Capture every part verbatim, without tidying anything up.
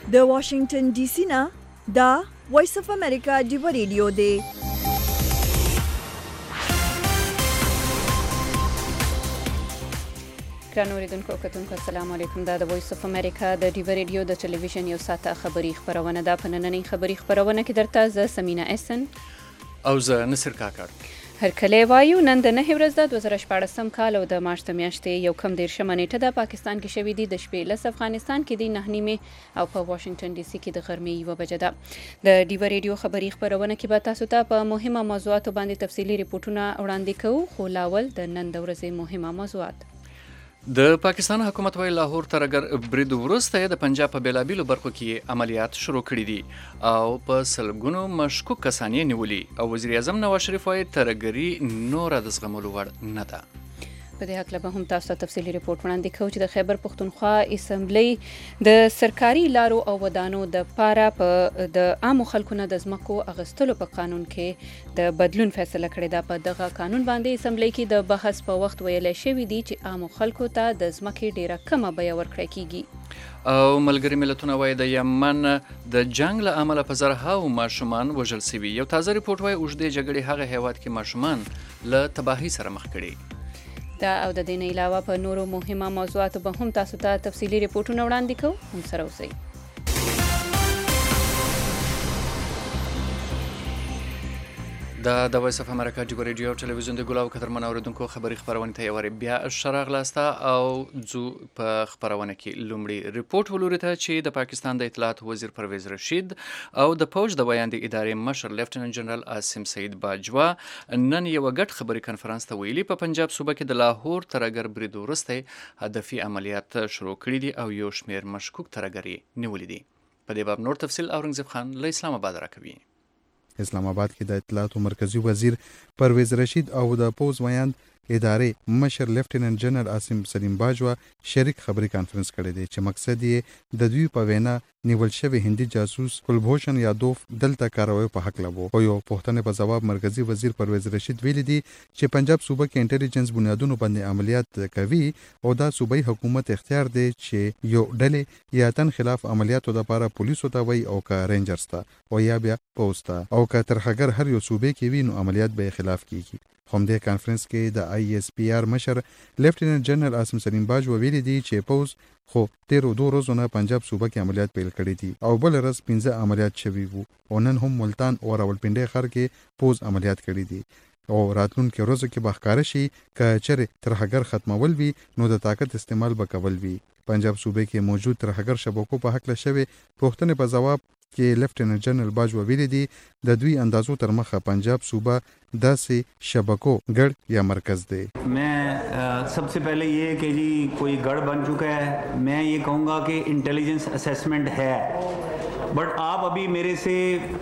د واشنگټن ډي سي نه دا وایس اف امریکا ډیو ریډیو دی. ګرانو اوریدونکو کتونکو السلام علیکم. دا د وایس اف امریکا د ډیو ریډیو د ټلویزیون یو ساعته خبري خبرونه ده. په نننۍ خبري خبرونه کې درته زه سمینا احسن او زه نصر کاکړ هرکلی وایو. نن د نهه ورځ د دوه زره شپاړسم کال او د مارچ د میاشتې یو کم دېرشمه نیټه ده. پاکستان کې شوې دي د شپې لس، افغانستان کې دي نهه نیمې او په واشنګټن ډي سي کې د غرمې یوه بجه ده. د ډیو ریډیو خبري خبرونه کې به تاسو ته په مهمه موضوعاتو باندې تفصیلي ریپورټونه وړاندې کوو، خو لاول د نن د ورځې مهمه موضوعات. د پاکستان حکومت وايي لاهور ترهګر برید وروسته د پنجاب په بیلابیلو برخو کې عملیات شروع کړي دي او په سلګونو مشکوک کسان یې نیولي او وزیر اعظم نواز شریف وايي ترهګري نوره د زغملو وړ نه ده. په دې هکله به هم تاسو ته تفصیلي ریپورټ وړاندې کوو چې د خیبر پښتونخوا اسمبلی د سرکاري لارو او ودانو د پاره په د عامو خلکو نه د ځمکو اخیستلو په قانون کې د بدلون فیصله کړې ده. په دغه قانون باندې اسمبلی کې د بحث په وخت ویلی شوي دي چې عامو خلکو ته د ځمکې ډیره کمه بیه ورکړی کیږي. او ملګري ملتونه وايي د یمن د جنگ له امله په زرهاو ماشومان وژل شوي. یو تازه ریپورټ وايي اوږدې جګړې هغه هیواد کې ماشومان له تباهۍ سره مخ کړي. دا او د دې نه علاوه په نورو مهمه موضوعاتو به هم تاسو ته تفصیلي ریپورټونه وړاندې کوو. هم سره اوسئ. دا د وایس اف امریکا ډیو ریډیو ټلویزیون د ګلاو قدرمن اوریدونکو خبري خبرونه ته یواري بیا شراغ لاسته او ځو په خبرونه کې لومړی ریپورټ ولوري ته چې د پاکستان د اطلاعات وزیر پرویز رشید او د فوج د ویاندې ادارې مشر لیفټیننټ جنرال عاصم سعید باجوا نن یو غټ خبري کنفرانس ته ویلي په پنجاب صوبه کې د لاهور ترهګر برید وروسته هدفي عملیات شروع کړي دي او یو شمیر مشکوک ترهګري نیولي دي. په دې باب نور تفصیل اورنګزیب خان له اسلام آباد راکوي. اسلام آباد کې د اطلاعاتو مرکزی وزیر پرویز رشید او د پوز ویاند ادارې مشر لیفټیننټ جنرال عاصم سلیم باجوا شریک خبري کانفرنس کړی دی چې مقصد یې د دوی په وینا نیول شوی هندي جاسوس کلبھوشن یادوف دلته کاروي په حق لبو او یو پوښتنه په جواب مرکزی وزیر پرویز رشید ویلي دي چې پنجاب صوبه کې انټيليجنس بنیادونو باندې عملیات کوي او دا صوبایي حکومت اختیار دی چې یو ډلې یا تن خلاف عملیاتو لپاره پولیسو ته وي او کا رینجرز ته او یا بیا پوسټ او کا ترخګر هر یو صوبې کې وي نو عملیات به خلاف کیږي. هم د کانفرنس کې د آی ایس پی آر مشر لیفټیننټ جنرال عاصم سلیم باجوا ویلي دي چې پوز خو تیرو دوه ورځو نه پنجاب صوبه کې عملیات پیل کړي دي او بل ورځ پنځه عملیات شوي وو او نن هم ملتان او راولپنډي ښار کې پوز عملیات کړي دي او راتلونکي ورځو کې به ښکاره شي که چېرې ترهګر ختمول وي نو د طاقت استعمال به کول وي. پنجاب صوبه کې موجود ترهګر شبکو په حق لشوي پوښتنه په جواب کې لیفټیننټ جنرال باجوا ویلي دي د دوی اندازو تر مخه پنجاب صوبہ داسې شبکو गढ़ या मरकज दे. मैं सबसे पहले ये कि जी कोई गढ़ बन चुका है, मैं ये कहूँगा कि इंटेलिजेंस असेसमेंट है, बट आप अभी मेरे से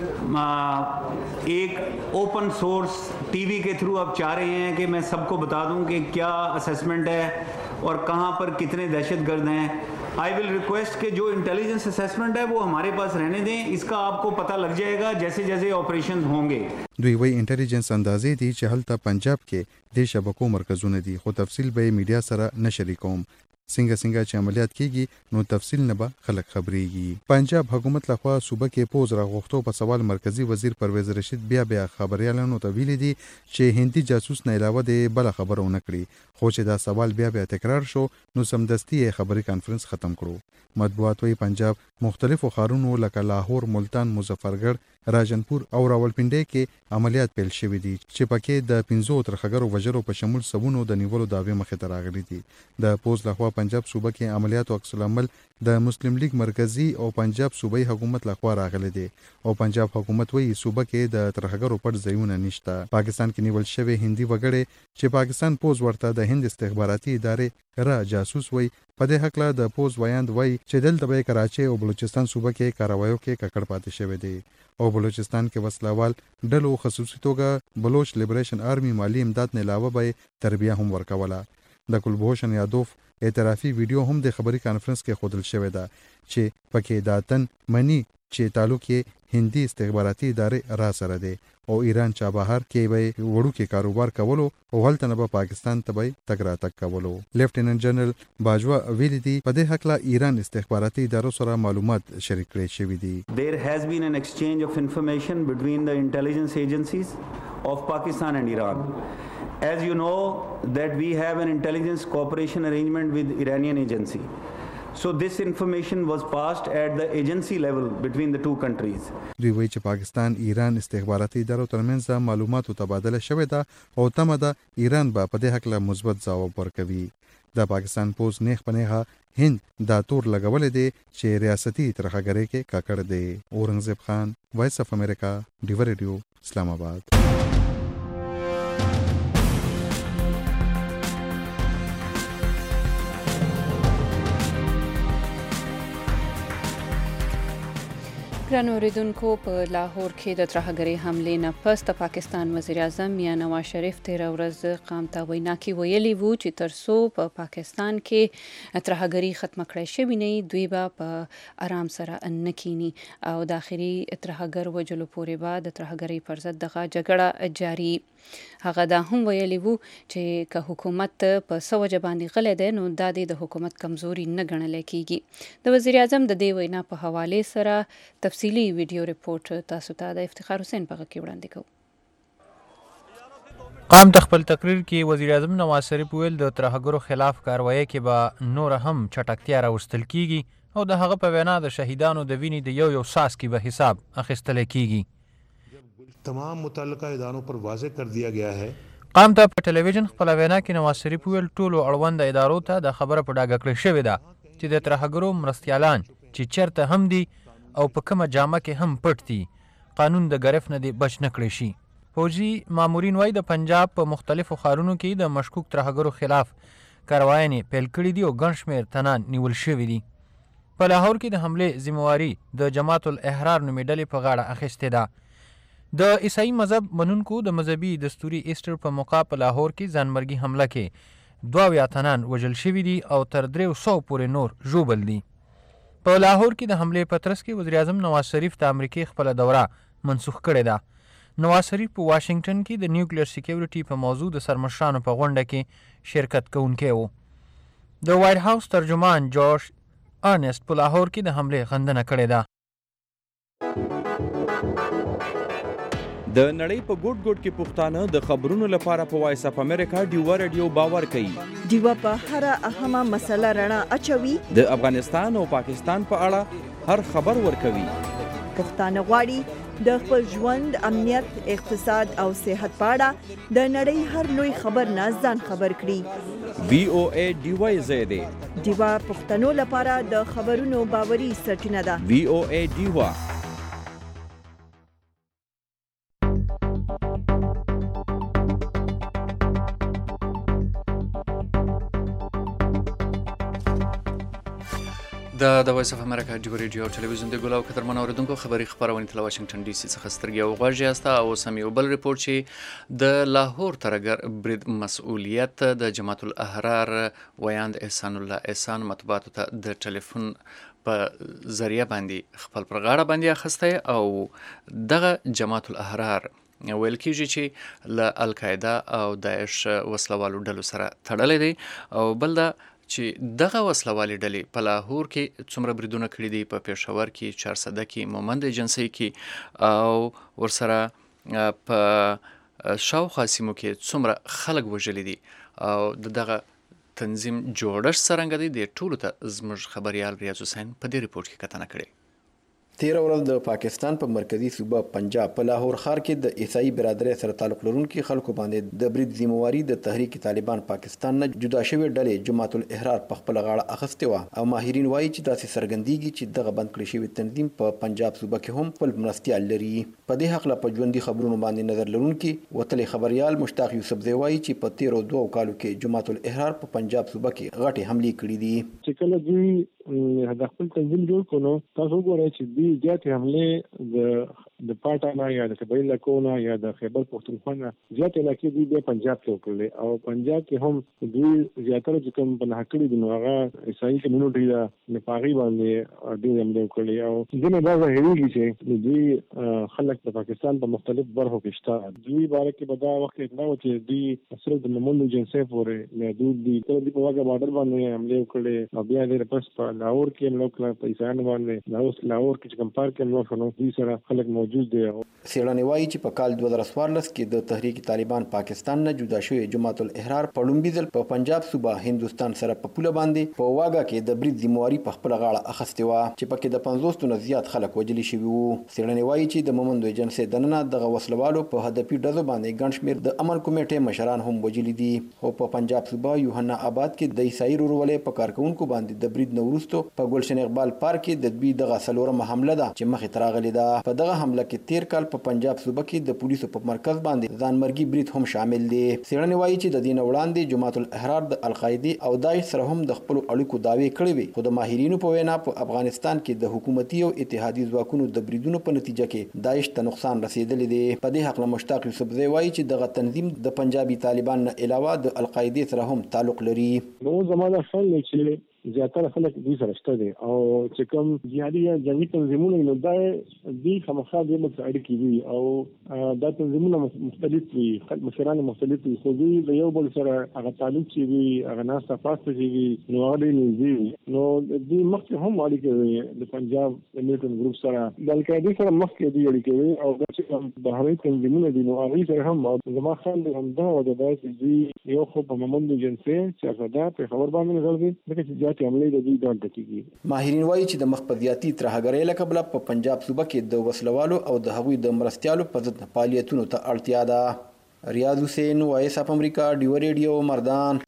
एक ओपन सोर्स टीवी के थ्रू आप चाह रहे हैं कि मैं सबको बता दूं कि क्या असेसमेंट है और कहाँ पर कितने दहशतगर्द हैं. आई विल रिक्वेस्ट कि जो इंटेलिजेंस असेसमेंट है वो हमारे पास रहने दें, इसका आपको पता लग जाएगा जैसे जैसे ऑपरेशन होंगे. دوی وی انټيليجنس اندازې دي چې هلته پنجاب کې د شبکو مرکزونه دي خو تفصیل به میډیا سره نشری کوم. څنګه څنګه چې عملیات کیږي نو تفصیل نه به خلک خبريږي. پنجاب حکومت لخوا صوبه کې پوز راغوښتو په سوال مرکزی وزیر پرویز رشید بیا بیا خبريالانو ته ویلي دي چې هندي جاسوس نه علاوه د بل خبرونه کړی خو چې دا سوال بیا بیا تکرار شو نو سمدستي خبري کانفرنس ختم کړو. مطبوعات وی پنجاب مختلفو ښارونو لکه لاهور، ملتان، مظفرګړ، راجنپور او راولپنډي کې عملیات پیل شوې دي چې پکې د پنځو ترخګرو وجرو په شمول سبونو د نیولو داوی مخې ته راغلي دي. د پوز لخوا پنجاب صوبه کې عملیات او عکس العمل د مسلم لیگ مرکزی او پنجاب صوبایي حکومت لخوا راغلي دي او پنجاب حکومت وی صوبه کې د ترخګرو پټ ځایونه نشته. پاکستان کې نیول شوی هندي وګړي چې پاکستان پوز ورته د هند استخباراتي ادارې را جاسوس وی په دې حق له د پوز ویاند وی چې دلته به کراچي او بلوچستان صوبه کې کاروایو کې ککړ پاتې شوی دی او بلوچستان کې وسلوال ډلو خصوصي توګه بلوچ لیبریشن آرمي مالی امداد نه علاوه به تربیه هم ورکوله. د کلبھوشن یادوف اعترافي ویډیو هم د خبري کانفرنس کې خودل شوې ده چې پکې داتن منی چې تعلق یې هندي استخباراتي ادارې را سره دی او ایران چابهار کې به وړو کې کاروبار کولو او هلته نه به پاکستان ته به تګ راتګ کولو. لیفټیننټ جنرال باجوا ویلي دي په دې حق لا ایران استخباراتي ادارو سره معلومات شریک کړي شوي دي. There has been an exchange of information between the intelligence agencies of Pakistan and Iran. As you know that we have an intelligence cooperation arrangement with Iranian agency. So this information was passed at the agency level between the two countries. دوی وایي چې پاکستان ایران استخباراتي ادارو ترمنځ معلوماتو تبادله شوې ده او تمه ده ایران به په دې حق له مثبت ځواب ورکوي. د پاکستان پوز نیغ په نیغه هند دا تور لګولې دی چې ریاستي ترخګرۍ کې کاکړ دی. اورنګزیب خان، وایس اف امریکا، ډیو ریډیو، اسلام آباد. ګرانو اوریدونکو، په لاهور کې د ترهګرۍ حملې نه پس د پاکستان وزیر اعظم میاں نواز شریف تیره ورځ قام ته وینا کې ویلي وو چې تر څو په پاکستان کې ترهګرۍ ختمه کړای شوې نه وي دوی به په آرام سره نه کینی او د آخري ترهګر وجلو پورې به د ترهګرۍ پر ضد دغه جګړه جاري. هغه دا هم ویلي وو چې که حکومت په څه وجه باندې غلی دی نو دا د حکومت کمزوري نه ګڼلی کیږي. د وزیر اعظم د دې وینا په حوالې سره تفصیلی ویډیو ریپورت تاسو ته د افتخار حسین په غږ کې وړاندې کوو. قام ته خپل تقریر کې وزیر اعظم نواز شریف ویل د ترهګرو خلاف کاروایی کې به نور هم چټکتیا راوستل کیږي او د هغه په وینا د شهیدانو د وینې د یو یو ساس کې به حساب اخیستل کیږي. تمام متعلقہ اداروں پر واضح کر دیا گیا ہے. قام ته په ټلویزیون خپل وینا کې نواز شریف ویل ټولو اړوند ادارو ته د خبره په ډاګه کړې شوې ده چې د ترهګرو مرستیالان چې چیرته هم دي او په کومه جامه کې هم پټ دي قانون د ګرفت نه دی بچ نه کړی شي. فوجي مامورین وایي د پنجاب په مختلفو ښارونو کې د مشکوک ترهګرو خلاف کارواینې پیل کړي دي او ګڼ شمېر تنان نیول شوي دي. په لاهور کې د حملې ذمواري د جماعت الاحرار نومې ډلې په غاړه اخیستې ده. د عیسائی مذهب منونکو د مذهبي دستوري ایسټر په موقع په لاهور کې ځانمرګي حمله کې دوه اویا تنان وژل شوي دي او تر دریو سوو پورې نور ژوبل دي. په لاهور کې د حملې په ترڅ کې وزیر اعظم نواز شریف د امریکې خپله دوره منسوخ کړې ده. نواز شریف په واشنګټن کې د نیوکلیر سیکیورټي په موضوع د سرمشرانو په غونډه کې شرکت کوونکی و. د وایټ هاوس ترجمان جورج ارنسټ په لاهور کې د حملې غندنه کړې ده. د نړۍ په ګوټ ګوټ کې پښتانه د خبرونو لپاره په وایس اف امریکا ډیو ریډیو باور کوي. ډیو په هر اهمه مسله رڼا اچوي. د افغانستان او پاکستان په اړه هر خبر ورکوي. پښتانه غواړي د خپل ژوند، امنیت، اقتصاد او صحت په اړه د نړۍ هر لوی خبر نه ځان خبر کړي. وی او ای ډیو زیاده ډیو پښتنو لپاره د خبرونو باوري سرچینه ده. وی او ای ډیو. د د وایس اف امریکا ډیو ریډیو او ټلویزیون د ګلاو کترمن اوریدونکو خبري خبرونه تل واشنگټن ډي سي څخه سترګي او غوږی استا او سم یو بل ریپورت چې د لاهور ترګر برید مسؤلیت د جماعت الاحرار ویاند احسان الله احسان مطبوعاتو ته د ټلیفون په ذریعہ باندې خپل پر غاړه باندې اخسته او دغه جماعت الاحرار ویل کېږي چې له القاعده او داعش وسلوالو ډلو سره تړلې دي او بل دا چې دغه وسلوالې ډلې په لاهور کې څومره بریدونه کړي دي، په پېښور کې، چارسده کې، مومند ایجنسۍ کې او ورسره په شاوخوا سیمو کې څومره خلک وژلي دي او د دغه تنظیم جوړښت څرنګه دی د ټولو ته زموږ خبریال ریاض حسین په دې ریپورت کې کتنه کړې. تیره ورځ د پاکستان په مرکزی صوبه پنجاب په لاهور ښار کې د عیسائی برادرۍ سره تعلق لرونکي خلکو باندې د برید ذمواري د تحریک طالبان پاکستان نه جدا شوې ډلې جماعت الاحرار په خپل غاړه اخیستې وه او ماهرین وایي چې داسې څرګندېږي چې دغه بند کړی شوی تنظیم په پنجاب صوبه کې هم خپل مرستیال لري. په دې هکله په ژوندي خبرونو باندې نظر لرونکي وتلی خبریال مشتاق یوسفزی وایي چې په تیرو دوو کالو کې جماعت الاحرار په پنجاب صوبه کې غټې حملې کړې دي. چې کله دوی د خپل تنظیم جوړ کړو تاسو وګورئ چې دوی دې زیاتې حملې د د پاټا نه یا د قبایل علاقو نه یا د خیبر پختونخوا نه زیاتې علاقې دوی بیا پنجاب ته وکړلې او پنجاب کې هم دوی زیاتره چې کوم په نښه کړي دي نو هغه عیسایي کمیونټي ده نو په هغې باندې ډېرې حملې وکړلې او ځینې دا ظاهرېږي چې دوی خلک د پاکستان په مختلف برخو کې شته. دوی باره کې به دا وخت اطلاع وه چې دوی صرف د مومند ایجنسۍ پورې محدود دي. کله دوی په واګه بارډر باندې حملې وکړلې او بیا ډېر پس په لاهور کې حمله وکړه په عیسایانو باندې. لاهور کې چې کوم پارک کې حمله وشوه نو دوی سره خلک موجود دي. څېړنې وایي چې په کال دوه زره څوارلس کې د تحریک طالبان پاکستان نه جدا شوی جماعت الاحرار په لومړي ځل په پنجاب صوبه هندوستان سره په پوله باندې په واګه کې د برید ذمہواري په خپله غاړه اخیستې وه چې پکې د پنځوس نه زیات خلک وژلي شوي وو. څېړنې وایي چې د مومندو ایجنسۍ دننه دغه وسلوالو په هدفي ډزو باندې ګڼ شمېر د امن کمیټې مشران هم وژلي دي. خو په پنجاب صوبه یوحنا آباد کې د عیسایي ورورولۍ په کارکوونکو باندې د برید نه وروستو په ګلشن اقبال پارک کې د دوی دغه څلورمه حمله ده چې مخې ته راغلې ده. په دغه حمله کې تیر کال په پنجاب صوبه کې د پولیسو په مرکز باندې ځانمرګي برید هم شامل دی. څېړنې وایي چې د دې نه وړاندې جماعت الاحرار د القاعدې او داعش سره هم د خپلو اړیکو دعوې کړې وې خو د ماهرینو په وینا په افغانستان کې د حکومتي او اتحادي ځواکونو د بریدونو په نتیجه کې داعش ته نقصان رسېدلی دی. په دې هکله مشتاق یوسفزی وایي چې دغه تنظیم د پنجابي طالبان نه علاوه د القاعدې سره هم تعلق لري. نو زمانه خل چې زیاتره خلک دوی سره شته دي او چې کوم جهادي یا جنګي تنظیمونه نو دا دوی خامخا دوی سره اړیکې وي او دا تنظیمونه مختلف وي، مشران مختلف وي خو دوی د یو بل سره هغه تعلق چې وي هغه ناسته پاسته چې وي نو هغه ډېر نږدې وي. نو دوی مخکې هم اړیکې وي د پنجاب د میلټن ګروپ سره د القاعدې سره مخکې دوی اړیکې وي او دا چې کوم بهرني تنظیمونه دي نو هغوی سره هم زما خیال دی همدا وجه ده چې دوی یو خو په مومند ایجنسۍ سیاستدار پېښور باندې نظر دي ځکه چې ماهرین وایي چې د مخبزیاتي ترهګرۍ له کبله په پنجاب صوبه کې د وسلوالو او د هغوی د مرستیالو په ضد فعالیتونو ته اړتیا ده. ریاض حسین، وایس اف امریکا، ډیو ریډیو، مردان.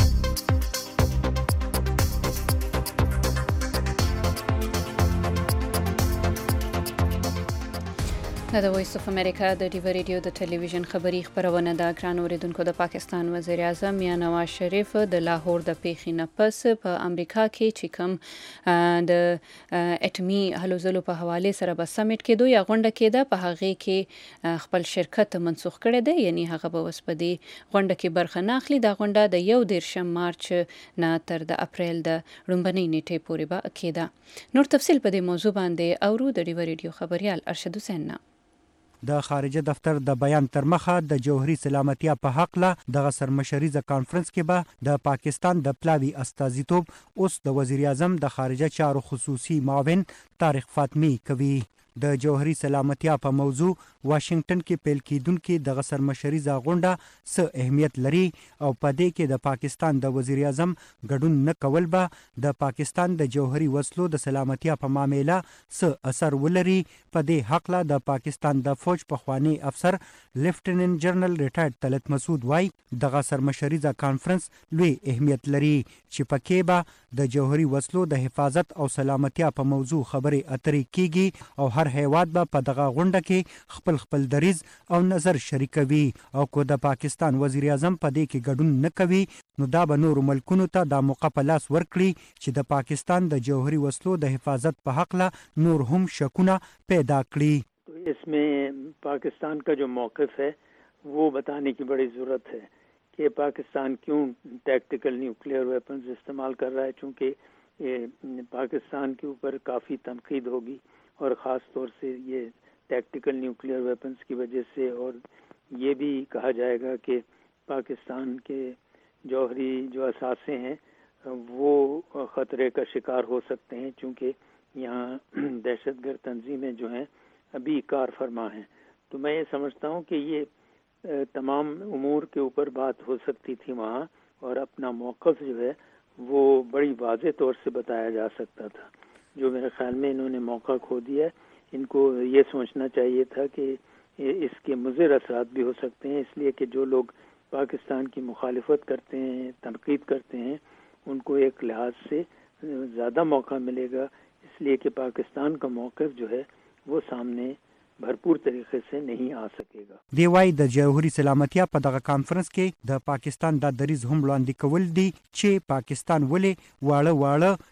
د وایس اف امریکا د ډیو ریډیو د ټلویزیون خبری خبرونه د ګران اوریدونکو د پاکستان وزیر اعظم یا نواز شریف د لاهور د پیښې نه پس په امریکا کې چې کوم د اټمی هلو ځلو په حواله سره به سمیټ کېدو یا غونډه کېده په هغه کې خپل شرکت منسوخ کړی دی، یعنی هغه به وسپدي غونډه کې برخه نه اخلي. دا غونډه د یو دیرشم مارچ نه تر د اپریل د لومړنۍ نیټې پورې به کېده. نور تفصیل په دې موضوع باندې اورو د ډیو ریډیو خبريال ارشد حسین نه. د خارجه دفتر د بیان تر مخه د جوهري سلامتیا په حق له دغه سرمشریزه کانفرنس کې به د پاکستان د پلاوی استازیتوب اوس د وزیر اعظم د خارجه چارو خصوصي معاون طارق فاطمی کوي. د جوهري سلامتیا په موضوع واشنگټن کې پیل کیدونکې دغه سرمشریزه غونډه څه اهمیت لري او په دې کې د پاکستان د وزیر اعظم ګډون نه کول به د پاکستان د جوهري وسلو د سلامتیا په معامله څه اثر ولري. په دې حق له د پاکستان د فوج پخوانی افسر لیفټیننټ جنرال ریټایرډ طلعت مسعود وای دغه سرمشریزه کانفرنس لوی اهمیت لري چې پکې به د جوهري وسلو د حفاظت او سلامتیا په موضوع خبرې اترې کیږي او هر هیواد به په دغه غونډه کې خپل خپل دریز او نظر شریکوي او کو د پاکستان وزیر اعظم په دې کې ګډون نه کوي نو دا به نور ملکونو ته د موقع په لاس ورکړي چې د پاکستان د جوهري وسلو د حفاظت په حق له نور هم شکونه پیدا کړي. اس میں پاکستان کا جو موقف ہے وہ بتانے کی بڑی ضرورت ہے کہ پاکستان کیوں ٹیکٹیکل نیوکلیئر ویپنز استعمال کر رہا ہے، چونکہ پاکستان کے اوپر کافی تنقید ہوگی اور خاص طور سے یہ ٹیکٹیکل نیوکلیئر ویپنز کی وجہ سے، اور یہ بھی کہا جائے گا کہ پاکستان کے جوہری جو اثاثے ہیں وہ خطرے کا شکار ہو سکتے ہیں چونکہ یہاں دہشت گرد تنظیمیں جو ہیں ابھی کار فرما ہیں. تو میں یہ سمجھتا ہوں کہ یہ تمام امور کے اوپر بات ہو سکتی تھی وہاں اور اپنا موقف جو ہے وہ بڑی واضح طور سے بتایا جا سکتا تھا. جو میرے خیال میں انہوں نے موقع کھو دیا ہے. ان کو یہ سوچنا چاہیے تھا کہ اس کے مضر اثرات بھی ہو سکتے ہیں، اس لیے کہ جو لوگ پاکستان کی مخالفت کرتے ہیں، تنقید کرتے ہیں، ان کو ایک لحاظ سے زیادہ موقع ملے گا، اس لیے کہ پاکستان کا موقف جو ہے وہ سامنے भरपूर طریقې سے नहीं आ सकेगा. دی وايي د جوهري سلامتیا په دغه کانفرنس کې د پاکستان د دریز هم وړاندې کول دي چې پاکستان ولې واړه واړه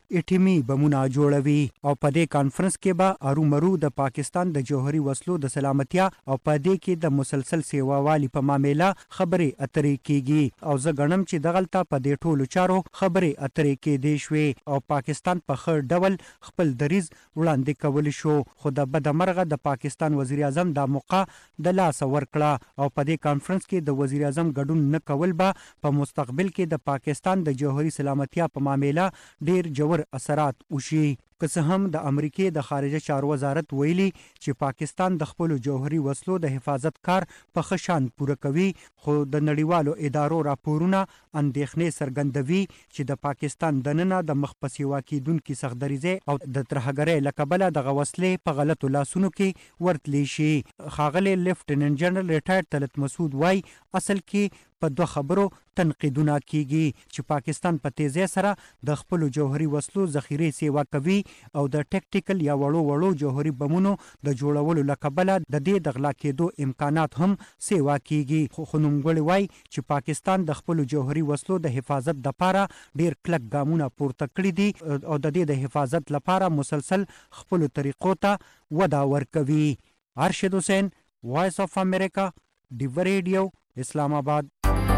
اټیمي بمونه جوړوي. او په دې کانفرنس کې به ارومرو د پاکستان د جوهري وسلو د سلامتیا او په دې کې د مسلسل سیواوالي په معاملې خبرې اترې کیږي. او زه ګڼم چې دغلته په دې ټولو چارو خبرې اترې کېدې شوې او پاکستان په ښه ډول خپل دریځ وړاندې کولی شو. خو د بدمرغه د پاکستان وزیر اعظم دا موقع د لاسه ورکړه او په دې کانفرنس کې د وزیر اعظم ګډون نه کول به په مستقبل کې د پاکستان د جوهري سلامتیا په معاملې ډیر جوړ اثرات وشي. که څه هم د امریکې د خارجه چارو وزارت ویلي چې پاکستان د خپل جوهري وسلو د حفاظت کار په ښه شان پوره کوي، خو د نړیوالو ادارو راپورونه اندېښنې څرګندوي چې د پاکستان دننه د مخ په سیوا کېدونکي سختدریځۍ او د ترهګرۍ له کبله دغه وسلې په غلطو لاسونو کې ورتلی شي. ښاغلی لیفټیننټ جنرال ریټایر طلعت مسعود وایي اصل کې په دوه خبرو تنقیدونه کیږي چې پاکستان په تیزی سره د خپل جوهري وسلو ذخیرې سیوا کوي او د ټیکټیکل یا وړو وړو جوهري بمونو د جوړولو له کبله د دې د غلا کېدو امکانات هم سیوا کیږي. خو نومګړی وایي چې پاکستان د خپل جوهري وسلو د حفاظت لپاره ډیر کلک ګامونه پورته کړي دي او د دې د حفاظت لپاره مسلسل خپل طریقو ته وده ورکوي. ارشد حسین، وایس اف امریکا، ډیو ریډیو، اسلام آباد.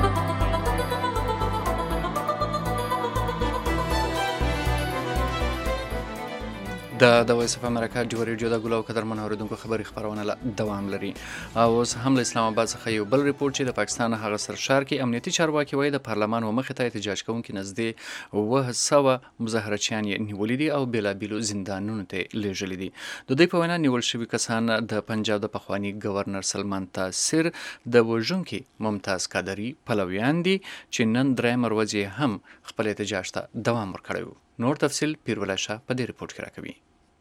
د د وایس اف امریکا ډیو ریډیو د ګلو قدرمن اوریدونکو خبري خبرونه له دوام لري. او اوس هم له اسلام آباد څخه یو بل ریپورت چې د پاکستان هغه سرشار کې امنیتي چارواکي وایي د پارلمان و مخې ته احتجاج کوونکي نږدې اوه سوه مظاهرچیان یې نیولي دي او بېلابېلو زندانونو ته لیږلي دي. د دوی په وینا نیول شوي کسان د پنجاب د پخواني ګورنر سلمان تاثیر د وژونکي ممتاز قادري پلویان دي چې نن درېیمه ورځ یې هم خپل احتجاج ته دوام ورکړی و. نور تفصیل پیرولای شاه په دې ریپورت کې راکوي.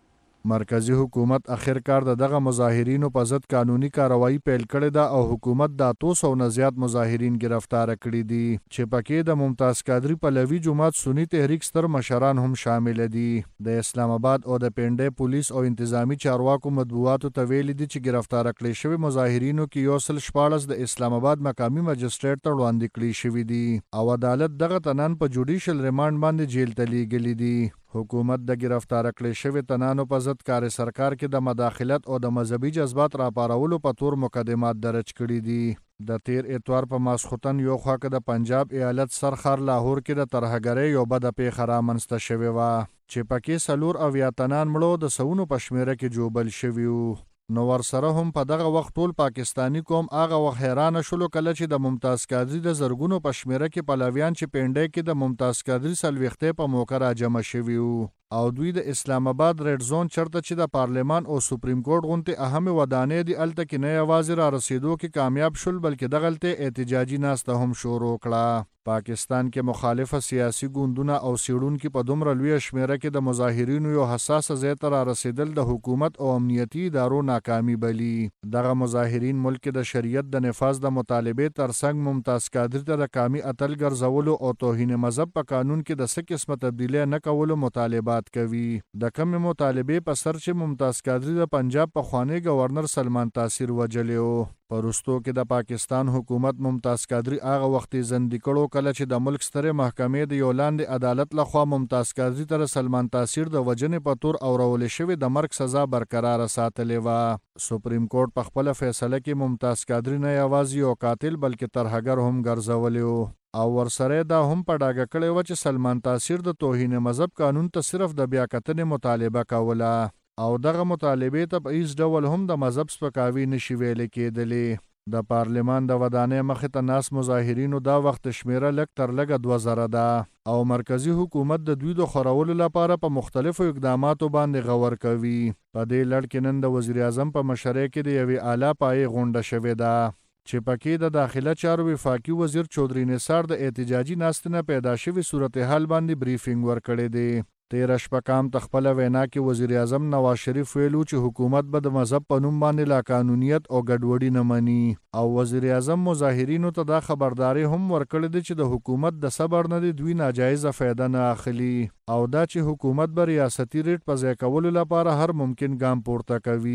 مرکزی حکومت اخر کار د دغه مظاهرینو په ضد قانوني کاروایی پیل کړې ده او حکومت د اتو سو نه زیات مظاهرین گرفتار کړي دي چې پکې د ممتاز قادری پلوي جماعت سنی تحریک ستر مشران هم شامل دي. د اسلام آباد او د پنډې پولیس او انتظامی چارواکو مطبوعاتو ته ویلي دي چې گرفتار کړي شوی مظاهرینو کې یو سل شپاړس د اسلام آباد مقامی مجسټریټ ته وړاندې کړي شوي دي او عدالت دغه تنان په جوډیشل ریمانډ باندې جیل ته لیږلي دي. حکومت د گرفتار کړي شوی تنانو په ضد کار سرکار کې د مداخلت او د مذهبي جذبات راپارولو په تور مقدمات درج کړي دي. د تیر اتوار په ماسخوتن یو خوا کې د پنجاب ایالت سرخر لاهور کې د ترهګرۍ یو بده پیښه رامنځته شوې وه چې پکې څلور اویا تنان مړو د سوونو په شمېره کې جوبل شوي وو. نو ورسره هم په دغه وخت ټول پاکستانی قوم هغه وخت حیرانه شولو کله چې د ممتاز قادری د زرګونو په شمېره کې پلویان چې پنډۍ کې د ممتاز قادری څلوېښتۍ په موقع راجمع شوي وو او دوی د اسلام آباد ریډ زون چرته چې د پارلمان او سپریم کورټ غونډې اهمې ودانۍ دي هلته کې نه یوازې را رسېدو کې کامیاب شول بلکې دغلته احتجاجي ناسته هم شروع کړه. پاکستان کې مخالفه سیاسي ګوندونه او څېړونکي په دومره لویه شمېره کې د مظاهرینو یو حساسه ځای ته را رسېدل د حکومت او امنیتي ادارو ناکامي بلي. دغه مظاهرین ملک کې د شریعت د نفاذ د مطالبې ترڅنګ ممتاز قادری ته د قامي اتل ګرځولو او توهین مذهب په قانون کې د څه قسمه تبدیلی نه کولو مطالبات کوي. د کمې مطالبې په سر چې ممتاز قادری د پنجاب پخوانی ګورنر سلمان تاثیر وجلی و. په وروستو کې د پاکستان حکومت ممتاز قادری هغه وخت زندي کړو کله چې د ملک سترې محکمې د یو لاندې عدالت لخوا ممتاز قادری تر سلمان تاثیر د وجنې په تور اورولې شوې د مرګ سزا برقراره ساتلې وه. سپریم کورټ په خپله فیصله کې ممتاز قادری نه یوازې یو قاتل بلکې ترهګر هم ګرځولی و او ورسره دا هم په ډاګه کړې وه چې سلمان تاثیر د توهین مذهب قانون ته صرف د بیاکتنې مطالبه کوله او دغه مطالبې ته په هیڅ ډول هم د مذهب سپکاوي نشي ویلې کېدلې. د پارلمان د ودانۍ مخې ته ناست مظاهرینو دا وخت شمیره لږ تر لږه دوه زره ده او مرکزی حکومت د دوی د خورولو لپاره په مختلفو اقداماتو باندې غور کوي. په دې لړ کې نن د وزیر اعظم په مشرۍ کې د یوې اعلی پایې غونډه شوې ده چې پکې د داخله چارو وفاقي وزیر چودري نثار د احتجاجي ناستې نه پیدا شوي صورتحال باندې بریفینګ ورکړی دی. تیره شپه کام ته خپله وینا کې وزیر اعظم نواز شریف ویلو چې حکومت به د مذهب په نوم باندې لا قانونیت او ګډوډي نه مني او وزیر اعظم مظاهرینو ته دا خبرداری هم ورکړې ده چې د حکومت د صبر نه دوی ناجایزه فایده نه اخلي او دا چې حکومت به ریاستي ریټ په ځای کولو لپاره هر ممکن ګام پورته کوي.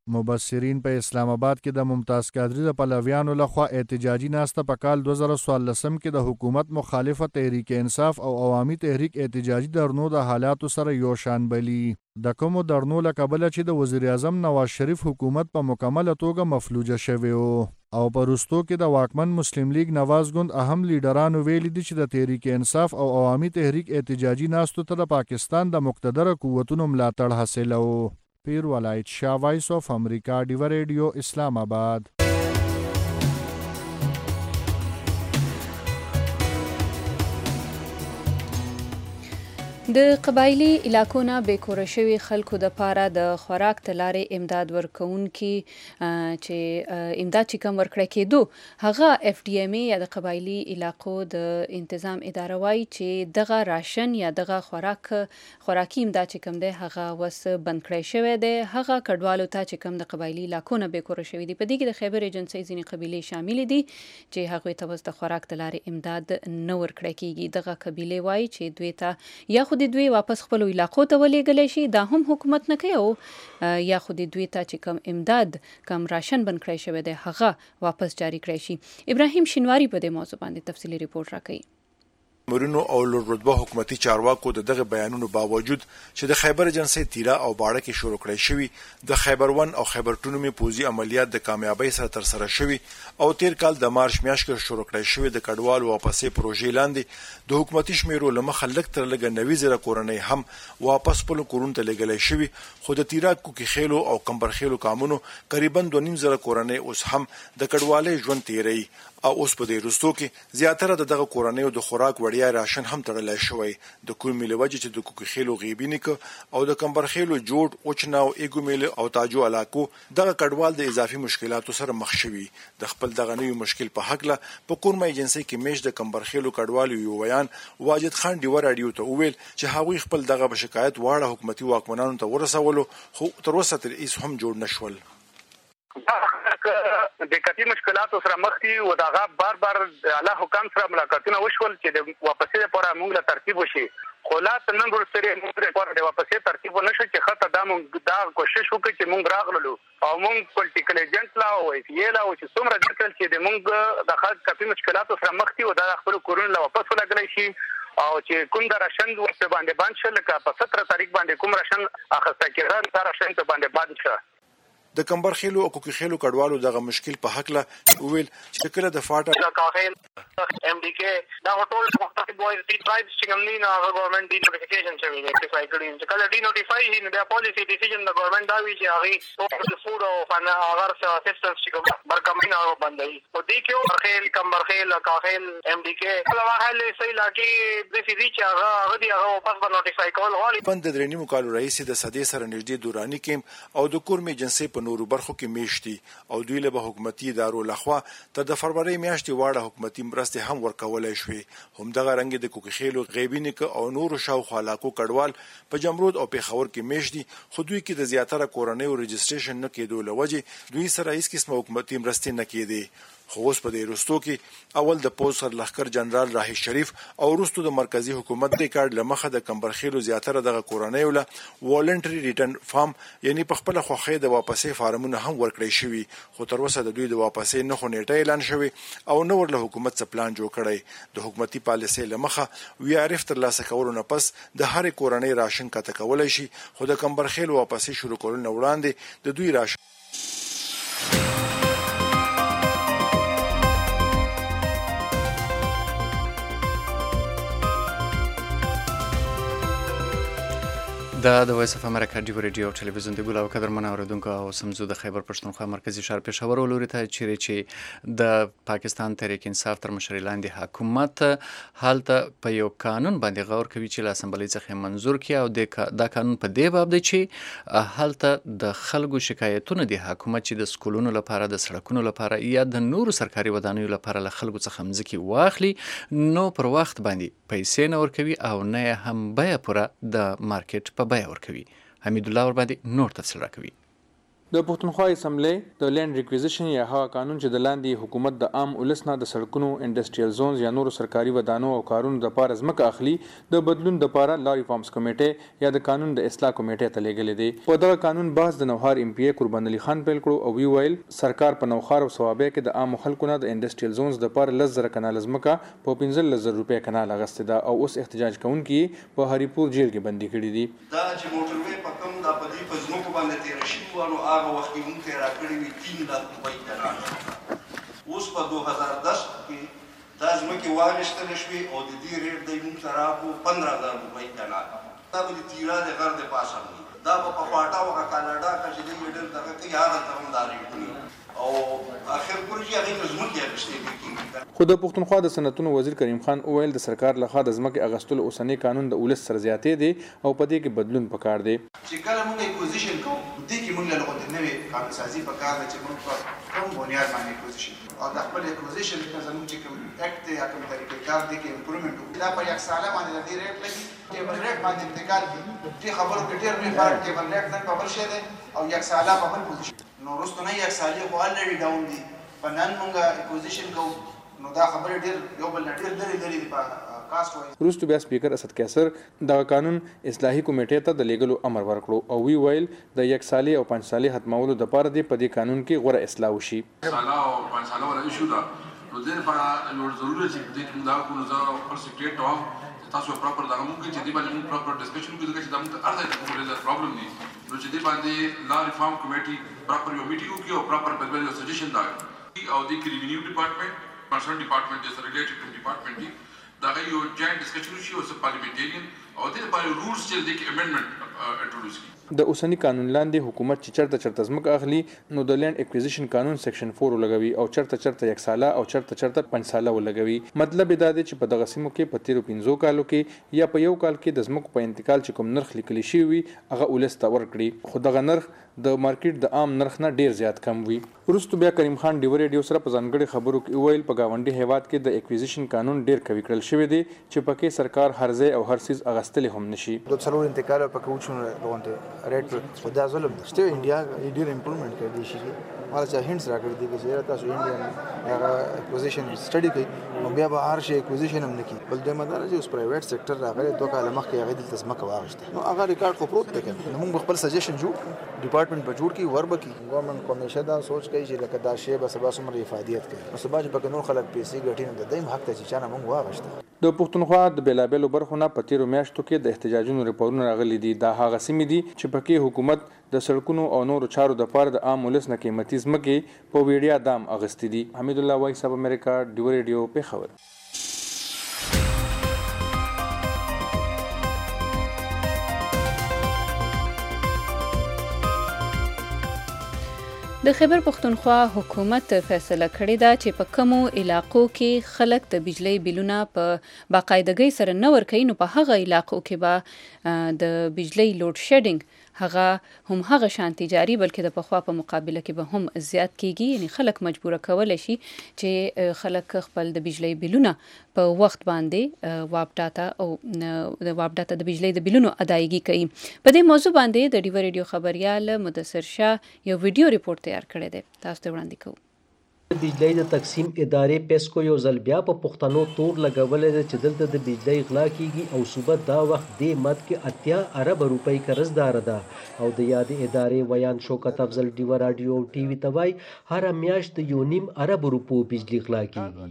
مبصرین په اسلام آباد کې د ممتاز قادری د پلویانو لخوا احتجاجي ناسته په کال دوه زره څوارلسم کې د حکومت مخالفه تحریک انصاف او عوامي تحریک احتجاجي درنو د حالاتو سره یو شان بلی. د کومو درنو له کبله چې د وزیر اعظم نواز شریف حکومت په مکمله توګه مفلوجه شوی و او په وروستو کې د واکمن مسلم لیگ نواز ګوند اهم لیډرانو ویلي دي چې د تحریک انصاف او عوامي تحریک احتجاجي ناستو ته د پاکستان د مقتدره قوتونو ملاتړ حاصله و. پیر ولایت شاه، وایس آف امریکا، ډیوه ریډیو، اسلام آباد. د قبایلی علاقو نه بیکوره شوي خلکو د پاره د خوراک ته لارې امداد ورکوونکي چې امداد چې کم ورکړی کېدو هغه اف ډي ام ای یا د قبایلی علاقو د انتظام اداره وایي چې دغه راشن یا دغه خوراک خوراکي امداد چې کم دی هغه وس بند کړی شوی دی. هغه کډوالو ته چې کم د قبایلی علاقو نه بیکوره شوي دي په دې کې د خیبر ایجنسۍ ځینې قبیلې شامل دي چې هغوی ته وس د خوراک د لارې امداد نه ورکړی کېږي. دغه قبیلې وایي چې دوی ته یا خو د دوی واپس خپل علاقو ته ولېږلی شي، دا هم حکومت نه کوي، او یا خو د دوی ته چې کم امداد کم راشن بند کړی شوی دی هغه واپس جاری کړی شي. ابراهیم شینواری په دې موضوع باندې تفصیلي ریپورت راکوي. مرونو او لوړرتبه حکومتي چارواکو د دغه بیانونو باوجود چې د خیبر ایجنسۍ تیرا او باړه کې شروع کړی شوی د خیبر ون او خیبر ټو نومي پوځي عملیات د کامیابی سره تر سره شوی او تیر کال د مارچ میاشت کې شروع کړی شوی د کډوال واپسې پروژې لاندې د حکومتي شمیرو لمخه لږ تر لږه نوي زره کورنۍ هم واپس خپلو کورونو ته لېږلی شوي، خو د تیرا کوکي خیلو او کمبرخیلو کامونو قریبا دوه نیم زره کورنۍ اوس هم د کډوالۍ ژوند تیروي او اوس په دې وروستو کې زیاتره د دغه کورنیو د خوراک وړیا راشن هم تړلی شوی. د کومې له وجې چې د کوکي خیلو غیبي نیکه او د کمبرخیلو جوړ اوچنا او ایګو میل او تاجو علاقو دغه کډوال د اضافي مشکلاتو سره مخ شوي. د خپل دغه نوي مشکل په هکله په کورمه ایجنسۍ کې میش د کمبرخیلو کډوالو یو ویان واجد خان ډیوه راډیو ته وویل چې هغوی خپل دغه په شکایت واړه حکومتي واکمنانو ته ورسولو، خو تر اوسه تر هیڅ هم جوړ نشول. د کتی مشکلاتو سره مخ دي او دغه بار بار اعلی حکام سره ملاقاتونه وشول چې د واپسې لپاره موږ له ترتیب وشي، خو لا تر نن ورسره موږ لپاره د واپسې ترتیب ونشو چې خاطر دا موږ دا کوشش وکړو چې موږ راغلو او موږ پولیټیکل ایجنټ لا او ایف ای لا او چې څومره ځکه چې د موږ د خاص کتی مشکلاتو سره مخ دي او دا خپل کورونه لا واپس ولګلی شي او چې کوم د راشن ورته باندې باندې شل کا په ستره تاریخ باندې کوم راشن اخسته کېږي دا راشن ته باندې باندې شه. د کمبرخیلو او کوکي خیلو کډوالو دغه مشکل په حقله ویل چې کله د فاټا کاخیل ام ډي کې دا ټول مختلف بوایز دي ټرایبز چې کوم نه هغه ګورنمنت ډي نوټیفیکیشن شوی دی چې فایکړي چې کله ډي نوټیفای شي نو د پالیسی ډیسیژن د ګورنمنت دا وی چې هغه د فود او فن هغه اسسټنس چې کوم برکمین او باندې او دي کې برخیل کمبرخیل کاخیل ام ډي کې کله واخلې صحیح لاکي د فزي چې هغه هغه دی هغه واپس به نوټیفای کول غواړي. پند درنی مکالو رئیس د صدې سره نږدې دوراني کې او د کورمه ایجنسۍ په نورو برخو کې میشتي او دوی له حکومتي ادارو لخوا تر د فروری میاشتې واړه حکومتي مرستې هم ورکولای شوې. همدغه رنګ د کوکي خیلو غیبي نیک او نورو شاوخوا علاقو کډوال په جمرود او پیښور کې میشتي، خو دوی کې د زیاتره کورنیو رجسټریشن نه کېدو لوجه دوی سره هیڅ قسمه حکومتي مرستې نه کېدې. خو اوس په دې وروستو کې اول د پولیس سر لښکر جنرال راهي شریف او وروستو د مرکزی حکومت د کارت لمخه د کمبرخیلو زیاتره دغه کورنیو له والنټری ریټرن فارم یعنی په خپل خوخه د واپسې فارمونه هم ورکړی شوی، خو تر اوسه د دوی د واپسې نه خو نیټه اعلان شوی او نو ورله حکومت څخه پلان جوړ کړی. د حکومتي پالیسۍ لمخه وی آر اف تر لاسه کولو نه پس د هر کورنۍ راشن کته کولای شي، خو د کمبرخیلو واپسې شروع کول نه وړاندې د دوی راشن دا د وایس اف امریکا ډیو ریډیو او ټلویزیون د ګولاو قدرمن اوریدونکو او سمزو د خیبر پښتونخوا مرکزی ښار پېښور ولوري ته چیرې چې د پاکستان تحریک انصاف تر مشرۍ لاندې حکومت هلته په یو قانون باندې غور کوي چې له اسمبلی څخه منظور کړي او دا قانون په دې باب دی چې هلته د خلکو شکایتونه د حکومت چې د سکولونو لپاره د سړکونو لپاره یا د نورو سرکاري ودانیو لپاره له خلکو څخه مځکې واخلي نو پر وخت باندې پیسې نه ورکوي او نه هم بیه پوره د مارکیټ په بیه ورکوي. حمید الله ور باندې نور تفصیل راکوي. د پښتونخوا اسمبلی د لینډ ریکویزیشن یا هغه قانون چې د لاندې حکومت د عام ولس نه د سړکونو انډسټریال زونز یا نورو سرکاري ودانو او کارونو د پاره ځمکه اخلي د بدلون د پاره لا ریفارمز کمیټه یا د قانون د اصلاح کمیټه ته لیږلی دی. په دغه قانون بحث د نوهار ایم پی ای قربان علي خان پیل کړو او وی ویل سرکار په نوخار او صوابع کې د عام خلکو نه د انډسټریال زونز د پاره لس زره کنال ځمکه په پنځلس زره روپۍ کنال اخیستې ده او اوس احتجاج کوونکي په هریپور جیل کې بندي کړي دي. دا چې موټروي په کوم د پدی په ځمکو باندې تیر شي نو هغه وخت کې مونږ ته راکړي وي تین لاک روپۍ کنال. اوس په دوه هزار دس کې دا ځمکې واخیستل شوې او د دې ریټ دی مونږ ته راکړو پندرہ هزار روپۍ کنال. دا به د تیرا د غر د پاسه وي. دا به په پاټا او کاناډا کې چې دی ډېر دغه کې یاد ترم داري او اخر پورې هغه ځمکې اخیستې. خو د پښتونخوا د صنعتونو وزیر کریم خان اویل د سرکار لخوا د ځمکې اغستلو اوسنی قانون د ولس سره زیاتې دی او په دې کې بدلون پکار دی. چې کله موږ اکوزیشن کوو دې کې موږ له لغت نوې قانون سازي پکار ده چې موږ په کوم بنیاد باندې اکوزیشن او د خپل اکوزیشن کې زموږ چې کوم اکټ یا کوم طریقې کار دی کې امپروومنت وکړو. دا په یک ساله باندې د دې ریټ لګي ټیبل ریټ باندې انتقال دي. دې خبرو کې ډېر لوی فرق ټیبل ریټ نن په بل شی دی او یک ساله په بل پوزیشن. نو وروسته نه یک سالي خو الریډي ډاون دي په نن موږ اکوزیشن کوو نو دا خبره ډېر یو بل نه ډېر لرې لرې دي په کاسټ وایز. وروسته بیا سپیکر اسد کیسر دغه قانون اصلاحي کمیټې ته د لیږلو امر ورکړو او وی ویل د یک سالي او پنځ سالي ختمولو دپاره دې په دې قانون کې غوره اصلاح وشي. ساله او پنځ ساله ولا ایشو ده نو دې لپاره نور ضروري چې دې کوم دا کو نو زه پر سیکریټ وایم تاسو پراپر دا موږ چې دې باندې موږ پراپر ډسکشن کوو چې دا موږ ارزه کوو د پرابلم دی نو چې دې باندې لا ریفارم کمیټي پراپر یو میټینګ وکړي او پراپر په بل سجیشن دا او د ریونیو ډپارټمنټ پرسنل ډپارټمنټ د ریلیټډ ډپارټمنټ دی دا یو جاینټ ډسکشن وشي او سب پارلیمنټریان او د لپاره رولز چې د امندمنت انټروډوس کړي. د اوسنی قانون لاندې حکومت چې چرته چرته ځمکه اخلي نو د لینډ اکوزیشن قانون سیکشن فور ولګوي او چرته چرته یک ساله او چرته چرته پنځ ساله ولګوي. مطلب دا دی چې په دغه سیمو کې په تیرو پنځو کالو کې یا په یو کال کې د ځمکو په انتقال چې کوم نرخ لیکلی شوی وي هغه ولس ته ورکړي خو دغه نرخ د مارکیټ د عام نرخ نه ډیر زیات کم وي. وروسته بیا کریم خان ډیو ریډیو سره په ځانګړي خبرو کې ویل په گاونډي هیواد کې د اکوزیشن قانون ډیر قوي کړل شوی دی چې پکې سرکار هر ځای او هر سیز اغستل هم نشي. د څلور انتقال په کوچونو غونډه ریټ دا ظلم شته. انډیا ډیر امپروومنت کوي شي مال چې هینټس راکړي دي چې تاسو انډیا هغه اکوزیشن سټډي کوي نو بیا به هر شي اکوزیشن هم نکي بل د مدار چې اوس پرایویټ سېکټر راغلی دوه کاله مخکې هغه د تسمکه واغشته نو هغه ریکارډ خو پروت دی نو موږ خپل سجیشن جوړ ډپارټمنټ به جوړ کی وربکی ګورنمنت کومیشن دا سوچ کوي چې لکه دا شی به سبا سمره افادیت کوي نو سبا چې په نور خلک پیسې ګټي نو د دیم حق ته چې چانه موږ واغشته. د پښتونخوا د بیلابیلو برخو نه په تیرو میاشتو کې د احتجاجونو ریپورتونه راغلي دي. دا هغه سیمې دي چې پکې حکومت د سړکونو او نورو چارو د پاره د عام ولس نه قیمتي ځمکې په ویډیا دام اغستې دي. حمید الله وایس اف امریکا ډیو ریډیو پیښور. د خیبر پښتونخوا حکومت فیصله کړې ده چې په کومو علاقو کې خلک د بجلی بیلونه په باقاعدګۍ سره نه ورکوي نو په هغه علاقو کې به د بجلی لوډ شیډینګ هغه هم هغه شانتي جاری بلکې د پخوا په مقابله کې به هم زیات کیږي. یعنی خلک مجبوره کولی شي چې خلک خپل د بجلی بیلونه په وخت باندې واپډا ته او د واپډا ته د بجلی د بیلونو ادایګي کوي. په دې موضوع باندې د ډیو ریډیو خبريال مدثر شاه یو ویډیو ریپورت تیار کړی دی تاسو ته وړاندې کوو. بجلی د تقسیم ادارې پیسکو یو ځل بیا په پښتنو تور لګولې ده چې دلته د بجلی غلا کیږي او صوبه دا وخت دې مد کې اتیا ارب روپۍ قرضدار ده او د یادې ادارې ویان شوکت افضل ډیو رادیو او ټي وي ته وایي هره میاشت یو نیم ارب روپو بجلی غلا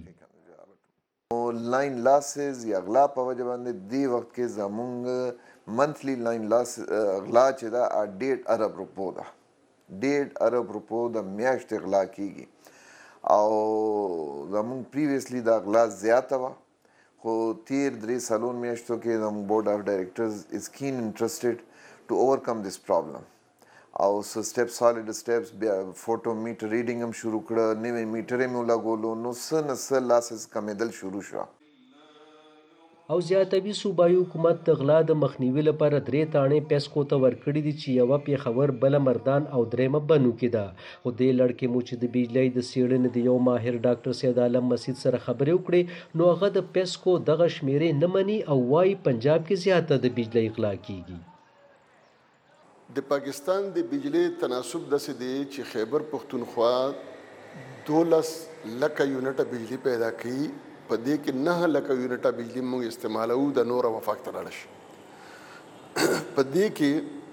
کیږي. لاین لاسز یا غلا په وجه باندې دې وخت کې زمونږ منثلی لاین لاس غلا چې دا ډېر ارب روپو ده ډېر ارب روپو د میاشتې غلا کیږي او زمونږ پریویسلی دا غلا زیاته وه خو تیر درې څلور میاشتو کې زمونږ بورډ آف ډایرکټرز از کین انټرسټډ ټو اوورکم دس پرابلم او څه سټیپ سالډ سټیپس بیا فوټو میټر ریډینګ هم شروع کړه نوی میټر یې مې ولګولو نو څه نه څه لاسز کمېدل شروع شوه. او زیاتوي صوبایي حکومت د غلا د مخنیوي لپاره درې تاڼې پیسکو ته ورکړي دي چې یوه پېښور بله مردان او درېیمه بنو کې ده. خو دې لړ کې مو چې د بجلی د څېړنې د یو ماهر ډاکټر سید عالم مسید سره خبرې وکړې نو هغه د پیسکو دغه شمیرې نه مني او وایي پنجاب کې زیاته د بجلی غلا کیږي. د پاکستان د بجلی تناسب داسې دی چې خیبر پښتونخوا دولس لکه یونټه بجلی پیدا کوي، په دې کې نه لکه یونټه بجلی موږ استعمالوو د نوره وفاق ته لاړه شي. په دې کې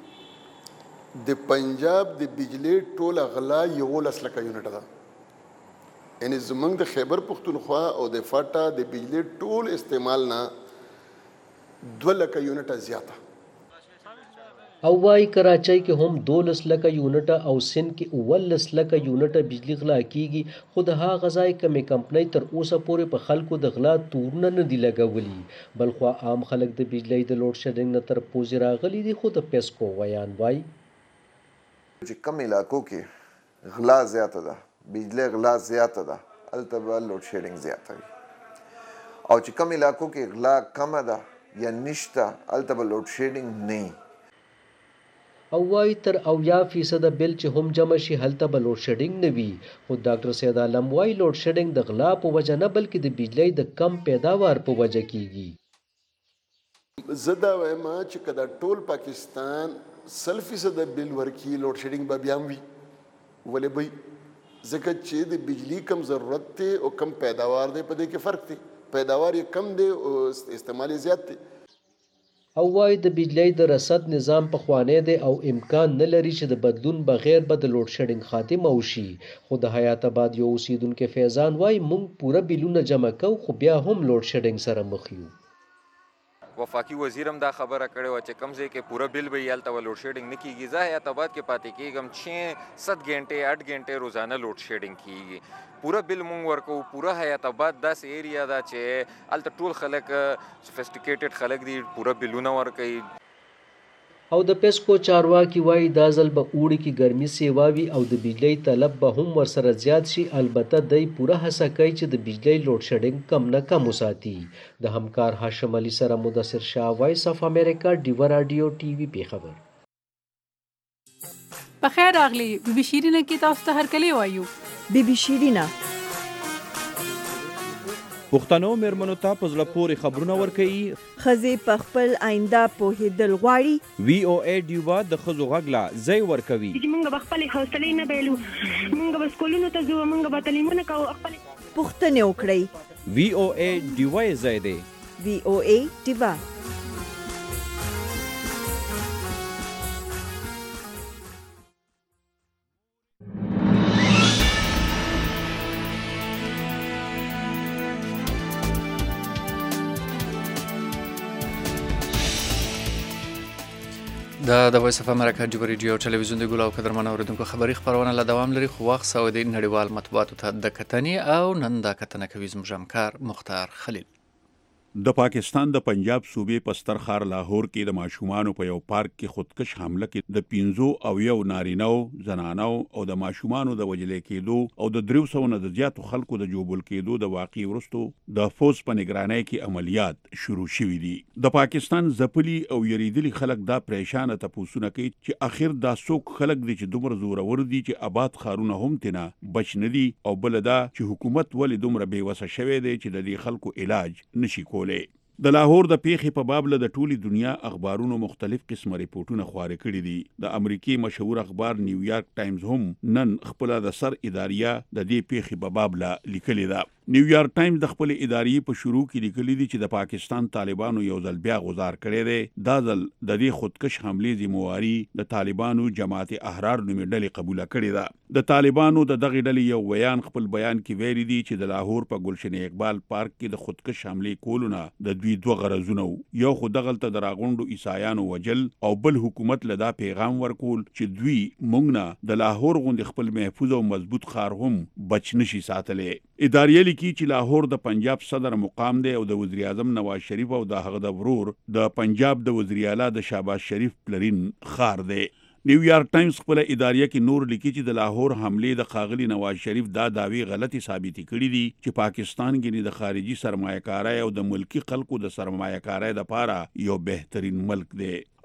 د پنجاب د بجلی ټوله غلا یولس لکه یونټه ده، یعنې زموږ د خیبر پښتونخوا او د فاټا د بجلی ټول استعمال نه دوه لکه یونټه زیاته. او وايي کراچۍ کې هم دولس لکه یونټه او سند کې اوولس لکه یونټه بجلی غلا کیږي، خو د هغه ځای کمې کمپنۍ تر اوسه پورې په خلکو د غلا تورونه نه دي لګولي. بلخوا عام خلک د بجلی د لوډ شیډینګ نه تر پوزې راغلي دي، خو د پیسکو ویان وایي چې کم علاقو کې غلا زیاته ده، بجلی غلا زیاته ده، هلته به لوډ شیډینګ زیاته وي، او چې کم علاقو کې غلا کمه ده یا نشته هلته به لوډ شیډینګ نه وي. او وايي تر اویا فیصده بل چې هم جمع شي هلته به لوډ شیډینګ نه وي. خو ډاکټر سید عالم وايي لوډ شیډینګ د غلا په وجه نه بلکې د بجلی د کم پیداوار په وجه کیږي. زه دا وایم چې که دا ټول پاکستان سل فیصده بل ورکړي لوډ شیډینګ به بیا هم وي. ولې به ځکه چې د بجلی کم ضرورت دی او کم پیداوار دی، په دې کې فرق دی، پیداوار یې کم دی او استعمال یې زیات دی. او وايي د بجلی د رصد نظام پخوانی دی او امکان نه لري چې د بدلون بغیر به د لوډ شیډینګ خاتمه وشي. خو د حیات آباد یو اوسیدونکي فیضان وايي موږ پوره بلونه جمع کوو خو بیا هم لوډ شیډینګ سره مخ یو. وفاقي وزیر هم دا خبره کړې وه چې کم ځای کې پوره بل به یې هلته به لوډ شیډینګ نه کېږي. زه حیات آباد کې پاتې کېږم، چھ ست ګھنټې اټ ګھنټې روزانه لوډ شیډینګ کېږي. پوره بل مونږ ورکوو. پوره حیات آباد داسې ایریا ده چې هلته ټول خلک سوفیسټیکیټډ خلک دي، پوره بلونه ورکوي. او د پیسکو چارواکي وایي دا ځل به اوړي کې ګرمي سیوا وي او د بجلی طلب به هم ورسره زیات شي. البته دی پوره هڅه کوي چې د بجلی لوډ شیډینګ کم نه کم وساتي. د همکار هاشم علي سره مدثر شاه، وایس اف امریکا، ډیوه راډیو ټي وي پیښور. په خیر راغلی بي بي شیرینه کې تاسو ته هرکلی وایو. بي بي شیرینه پښتنو میرمنو ته په زړه پورې خبرونه ورکوي، ښځې په خپل آینده پوهېدل غواړي. وی او ای ډیوا د ښځو غږ لا ځای ورکوي. موږ به خپلې حوصلې نه بایلو، موږ به سکولونو ته ځو، موږ به تعلیمونه کوو، خپلې پوښتنې وکړئ. وی او ای ډیوا یې ځای دی. وی او ای ډیوا. دا د وایس اف امریکا ډیوه ریډیو او ټلویزیون د ګولاو قدرمن اوریدونکو خبري خبرونه له دوام لري، خو وخت سو د نړیوال مطبوعاتو ته د کتنې او نن دا کتنه کوي زموږ همکار مختار خلیل. د پاکستان د پنجاب صوبې په ستر ښار لاهور کې د ماشومانو په یو پارک کې خودکش حمله کې د پنځو او یو نارینو، زنانو او د ماشومانو د وجلې کېدو او د دریو سوو نه د زیاتو خلکو د جوبل کېدو د واقعي وروستو د فوز په نگرانۍ کې عملیات شروع شوي دي. د پاکستان ځپلي او یریدلي خلک دا پریشانه تپوسونه کوي چې اخر دا څوک خلک دي چې دومره زورور دي چې آباد ښارونه هم تنه بچ نه دي، او بل دا چې حکومت ولې دومره بېوسه شوی دی چې د دې خلکو علاج نشي کولی. د لاهور د پیښې په باب له د ټولي دنیا اخبارونو مختلف قسمه ریپورتونه خپاره کړي دي. د امریکای مشهور اخبار نیویارک ټایمز هم نن خپل د سر اداریه د دې پیښې په باب لا لیکلي ده. نیویارک ټایمز د خپل ادارې په شروع کې لیکلي دي چې د پاکستان طالبانو یو ځل بیا غوځار کړی دی. دا ځل د دې خودکش حملې ذمہواري د طالبانو جماعت احرار نومې ډلې قبوله کړې ده. د طالبانو د دغې ډلې یو بیان خپل بیان کې ویلي دي چې د لاهور په ګلشن اقبال پارک کې د خودکش حملې کولونه د دوی دوه غرضونه وو. یو خو دغلته د راغونډو عیسایانو وجل او بل حکومت له دا پیغام ورکول چې دوی موږ نه د لاهور غوندې خپل محفوظ او مضبوط ښار هم بچ نشي ساتلی. ادارې لیکي چې لاهور د پنجاب صدر مقام دی او د وزیر اعظم نواز شریف او د هغه د ورور د پنجاب د وزیر اعلی د شهباز شریف پلرین ښار دی. نیویارک ټایمز خپل ادارې کې نور لیکي چې د لاهور حمله د ښاغلي نواز شریف دا داوی غلطي ثابت کړي دي چې پاکستان کې د خارجي سرمایه‌کارۍ او د ملکی خلکو د سرمایه‌کارۍ لپاره یو بهترین ملک دی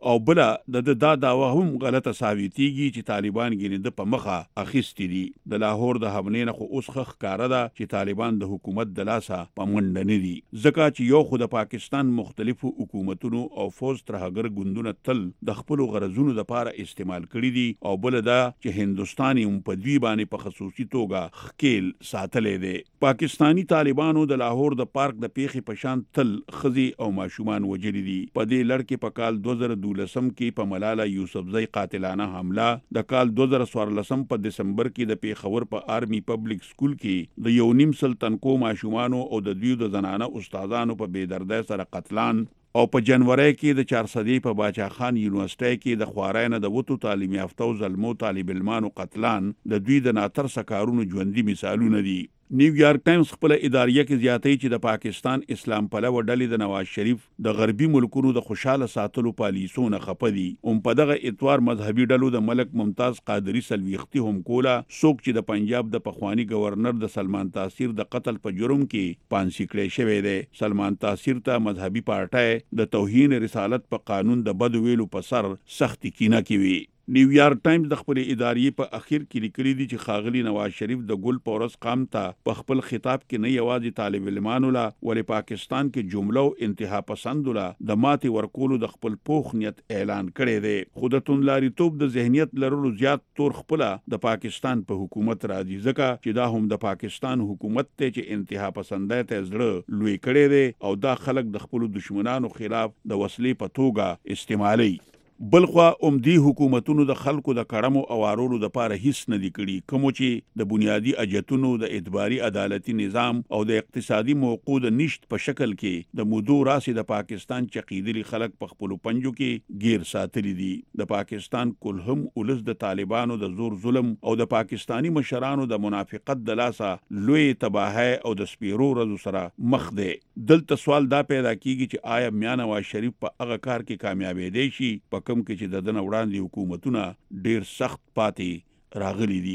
او بل د دا داوا هم غلطه ثابتېږي چې طالبان ګینه د په مخه اخیستي دي. د لاهور د حملې نه خو اوس خخ کار ده چې طالبان د حکومت د لاسه په منډه نه دي، ځکه چې یو خو د پاکستان مختلفو حکومتونو او فوز ترهګر ګوندونه تل د خپل غرضونو لپاره استعمال کړي دي، او بل دا چې هندستاني هم په دوی باندې په خصوصي توګه خکیل ساتلې دي. پاکستانی طالبانو د لاهور د پارک د پیښې په شان تل خزي او ماشومان وجلي دي. په دې لړ کې په کال دوه زره دولسم کې په ملاله یوسفزۍ قاتلانه حمله، د کال دوه زره څوارلسم په دسمبر کې د پیښور په آرمي پبلک سکول کې د یو نیم سل تنکو ماشومانو او د دوی د زنانه استادانو په بې دردۍ سره قتلان، او په جنوري کې د چارسدي په باچا خان یونیورسيټي کې د خوارای نه د وټو تعلیم یافته زلمو طالب علمانو قتلان د دوی د ناترسه کارونو ژوندۍ مثالونه دي. نیویارک ټایمز خپل اداریه کې زیاتې چې د پاکستان اسلام پلوه ډلې د نواز شریف د غربي ملکونو د خوشاله ساتلو پالیسونه خپدي هم په دغه اتوار مذهبي ډلو د ملک ممتاز قادری سلويختي هم کولا څوک چې د پنجاب د پخوانی گورنر د سلمان تاثیر د قتل په جرم کې پانسي کړی شوی دی. سلمان تاثیر ته مذهبي پارټای د توهین رسالت په قانون د بد ویلو په سر سختي کینه کوي. نیویارک ټایمز د خپل ادارې په اخر کې لیکلي دي چې ښاغلي نواز شریف د ګل پورس قام ته په خپل خطاب کې نه یوازې طالب علمانو لا ولې پاکستان کې جمله او انتها پسندو لا د ماتې ورکولو د خپل پوخ نیت اعلان کړی دی، خو د توندلاریتوب د ذهنیت لرلو زیات تور خپل د پاکستان په حکومت راځي، ځکه چې دا هم د پاکستان حکومت ته چې انتها پسندۍ ته زړه لوی کړی دی او دا خلک د خپل دشمنانو خلاف د وسلې په توګه استعمالي. بلخوا عمدي حکومتونو د خلکو د کړمو او وارولو د پاره هیڅ نه دی کړي، کوم چې د بنیادی اجتونو د اعتباري عدالتي نظام او د اقتصادي موقود نشت په شکل کې د مودو راسي د پاکستان چقیدلي خلک په خپل پنجو کې گیر ساتلي دي. د پاکستان کلهم ولس د طالبانو د زور ظلم او د پاکستانی مشرانو د منافقت د لاسه لوی تباہی او د سپیرو رزو سره مخ دی. دلته سوال دا پیدا کیږي چې آیا میا نواز شریف په هغه کار کې کامیابې دی شي په کوم کې چې د دنه وړاندې حکومتونه ډیر سخت پاتې راغلي دي.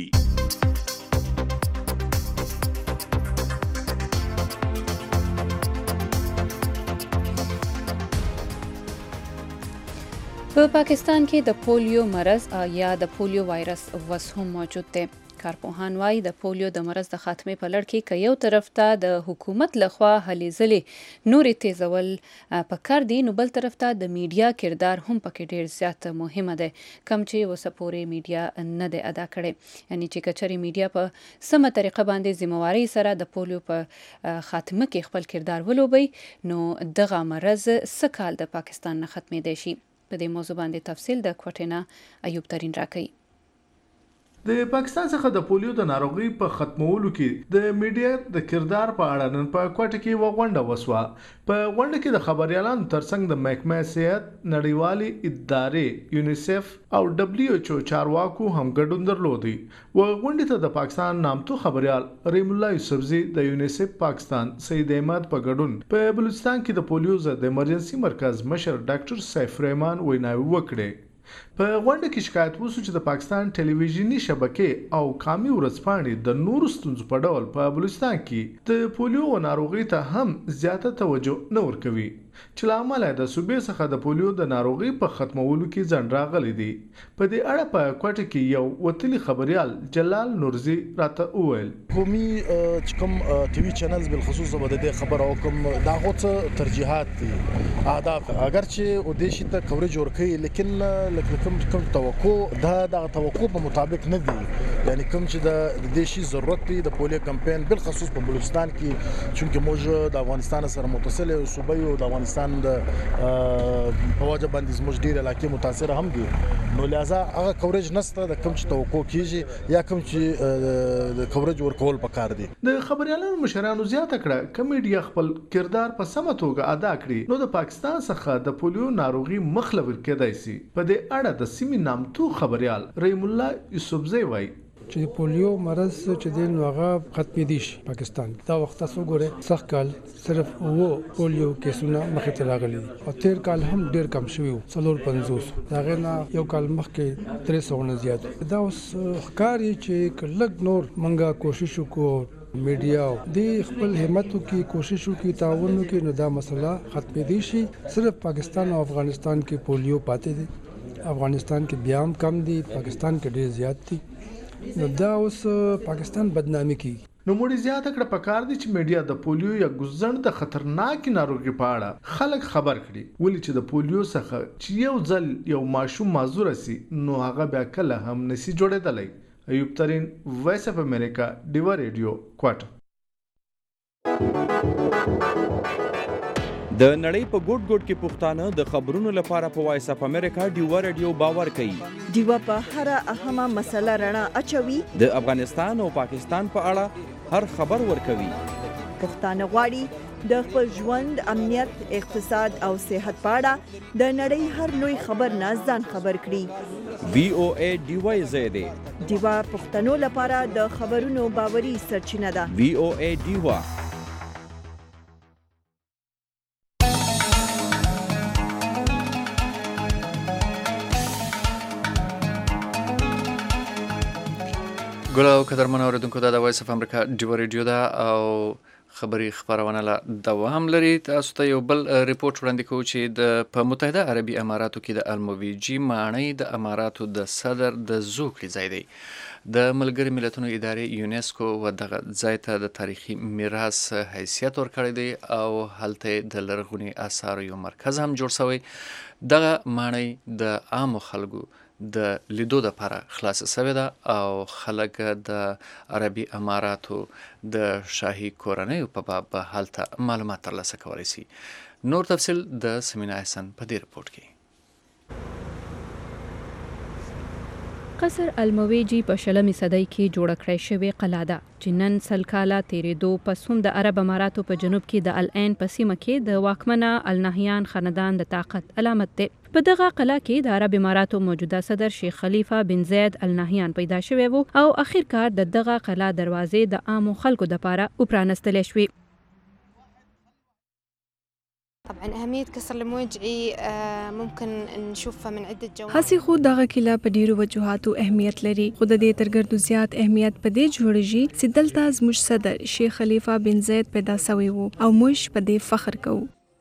په پاکستان کې د پولیو مرض یا د پولیو وایرس وس هم موجود دی. کارپوهان وايي د پولیو د مرض د خاتمې په لړ کې که یو طرف ته د حکومت لخوا هلې ځلې نورې تیزول پکار دي، نو بل طرف ته د میډیا کردار هم پکې ډیر زیات مهمه دی، کم چې اوسه پورې میډیا نه دی ادا کړی. یعنی چې کچري میډیا په سمه طریقه باندې ذمہواری سره د پولیو په خاتمه کې خپل کردار ولوبي، نو دغه مرض څه کال د پاکستان نه ختمېدای شي. په دې موضوع باندې تفصیل د کوټینا ایوب ترین راکوي. د پاکستان څخه د پولیو د ناروغي په ختمولو کې د میډیا د کردار په اړه نن په کوټه کې وغونډه وسوه. په غونډه کې د خبريالانو ترڅنګ د محکمه صحت نړیوالي ادارې یونیسف او دبليو ایچ او چارواکو هم ګډون درلودي. و غونډه ته د پاکستان نامتو خبريال رحیم الله یوسفزي د یونیسف پاکستان سید احمد په ګډون په بلوچستان کې د پولیو ضد ایمرجنسي مرکز مشر ډاکټر سیف رحمان ویناوي وکړي. په غونډه کې شکایت وسو چې د پاکستان ټلویزیونی شبکې او قامي ورځپاڼې د نورو ستونزو په ډول په بلوچستان کې د پولیو ناروغي ته هم زیاته توجه نه ورکوي، چې لامل د صوبې څخه د پولیو د ناروغي په ختمولو کې ځنډ راغلی دی. په دې اړه په کوټه کې یو وتلی خبريال جلال نورزي راته وویل قومي چې کوم ټي وي چینلز بل خصوص به د خبر او کوم دا غوڅ ترجیحات دي اهداف اگر چې او دیشي ته کوریج ورکړي، لیکن لکه کوم کوم توقع دا د توقع په مطابق نه دي. یعنی کوم چې د دیشي ضرورت دی د پولیو کمپاین بل خصوص په بلوچستان کې، چونکه موږ د افغانستان سره متصل صوبې او د افغانستان د پواجه باندې زموږ ډیر علاقې متاثر هم دي، نو لہذا هغه کوریج نشته د کوم چې توقع کیږي یا کوم چې د کوریج ورکول پکار دي. د خبريالانو مشرانو زیاته کړه کمیډیا خپل کردار په سمه توګه ادا کړي، نو د پاکستان څخه د پولیو ناروغي مخلور کېدای شي. په دې اړه د سیمې نامتو خبريال رحیم الله یوسفزي وایي چې پولیو مرض چې د نوغه ختمېدي شي پاکستان دا وخت تاسو ګوره سخت کال صرف وو پولیو کیسونه مخې ته راغلي او تیر کال هم ډیر کم شوی څلور پنځوس دا غنا یو کال مخکې درې سوه نه زیات. دا اوس ښکاري چې کلک نور منګه کوشش وکړو میډیا د خپل همتو کې کوششو کې تعاون کې نو دا مسله ختمې دي شي. صرف پاکستان او افغانستان کې پولیو پاتې دي، افغانستان کې بیا هم کم دي، پاکستان کې ډېر زیات دي. نو دا اوس پاکستان بدنامي کوي. نو موږ زیاته کړه پکار دي چې میډیا د پولیو یا ګوزن د خطرناک ناروغي په اړه خلک خبر کړي، ولې چې د پولیو څخه چې یو ځل یو ماشوم معذور سي نو هغه بیا کله هم نسی جوړېدلی. ایوب ترين، وایس اف امریکا، ډیوا ریډیو، کوټه. د نړۍ په ګوټ ګوټ کې پښتانه د خبرونو لپاره په وایس اف امریکا ډیوا ریډیو باور کوي. ډیوا په هر اهمه مسله رڼا اچوي. د افغانستان او پاکستان په اړه هر خبر ورکوي. پښتانه غواړي د خپل ژوند، امنیت، اقتصاد او صحت په اړه د نړۍ هر لوی خبر نه ځان خبر کړي. وی او ای ډیوا زیاده ډیوا پښتنو لپاره د خبرونو باوري سرچینه ده. وی او ای ډیوا. ګلو قدرمن اوریدونکو دا د وایس اف امریکا ډیوا ریډیو ده او خبري خبرونه لا دوام لري. تاسو ته یو بل ریپورت وړاندې کوو چې د په متحده عربي اماراتو کې د المویجي ماڼۍ د اماراتو د صدر د زوکړې ځای دی. د ملګري ملتونو ادارې یونیسکو و دغه ځای ته د تاریخي میراث حیثیت ورکړی دی او هلته د لرغوني آثارو یو مرکز هم جوړ شوی. دغه ماڼۍ د عامو خلکو د لیدو د لپاره خلاص شوې ده او خلک د عربي اماراتو د شاهي کورنۍ په باب هلته معلومات ترلاسه کولی شي. نور تفصیل د سمینا احسان په دې رپورت کې. قصر المویجي په شلمې صدۍ کې جوړه کړې شوې قلعه ده چې نن سل کاله تیرېدو پس هم د عرب اماراتو په جنوب کې د العین په سیمه کې د واکمنه النهیان خاندان د طاقت علامت دی. په دغه قلعه کې د عرب اماراتو موجوده صدر شیخ خلیفه بن زید النهیان پیدا شوی وو او اخر کار د دغه قلعه دروازې د عامو خلکو لپاره وپرانستل شوې. طبعا أهمية كسر الموجعي ممكن نشوفها من عدة جوانب. هسي خو دغه کلا په ډیرو وجوهاتو اهمیت لري، خو د دې ترګردو زیات اهمیت په دې جوړیږي چې دلته زموږ صدر شیخ خلیفه بن زید پیدا شوی وو او موږ په دې فخر کوو.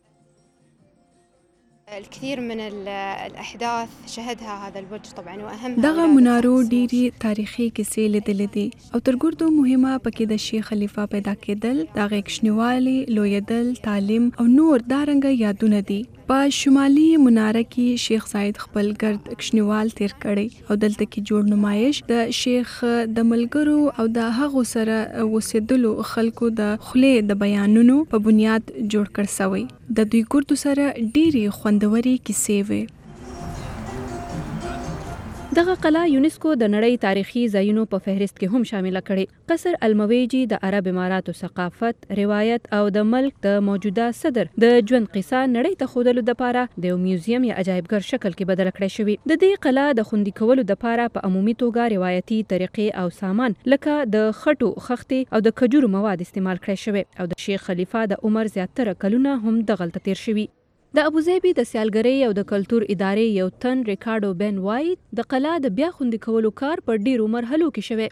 الكثير من الأحداث شهدها هذا الوجه طبعا واهم دغه منارو ډيري تاریخي کیسې لیدلې دي او ترګردو مهمه پکې د شیخ خلیفه پیدا کېدل، دغه کښنیوالي، لویدل، تعلیم او نور دارنګ یادونه دي. په شمالي مناره کې شیخ زاید خپل ګرد کښنیوال تیر کړي او دلته کې جوړ نمایش د شیخ د ملګرو او د هغو سره اوسېدلو خلکو د خولې د بیانونو په بنیاد جوړ کړ شوی. د دوی ګردو سره ډېری خوندوري کیسې وې. دغه قلعه یونیسکو د نړۍ تاریخي ځایونو په فهرست کې هم شامل کړي. قصر المویجي د عرب اماراتو ثقافت، روایت او د ملک د موجوده صدر د ژوند قصه نړۍ ته ښودلو دپاره د یو میوزیم یا عجایبګر شکل کې بدله کړی شوي. د دې قلعه د خوندي کولو دپاره په عمومي توګه روایتي طریقې او سامان لکه د خټو خښتې او د کجورو مواد استعمال کړی شوی او د شیخ خلیفه د عمر زیاتره کلونه هم دغلته تیر شوي. د ابوظبي د سیالګرۍ او د کلتور ادارې یو تن ریکارډو بن وای د قلعه د بیا خوندي کولو کار په ډیرو مرحلو کې شوی.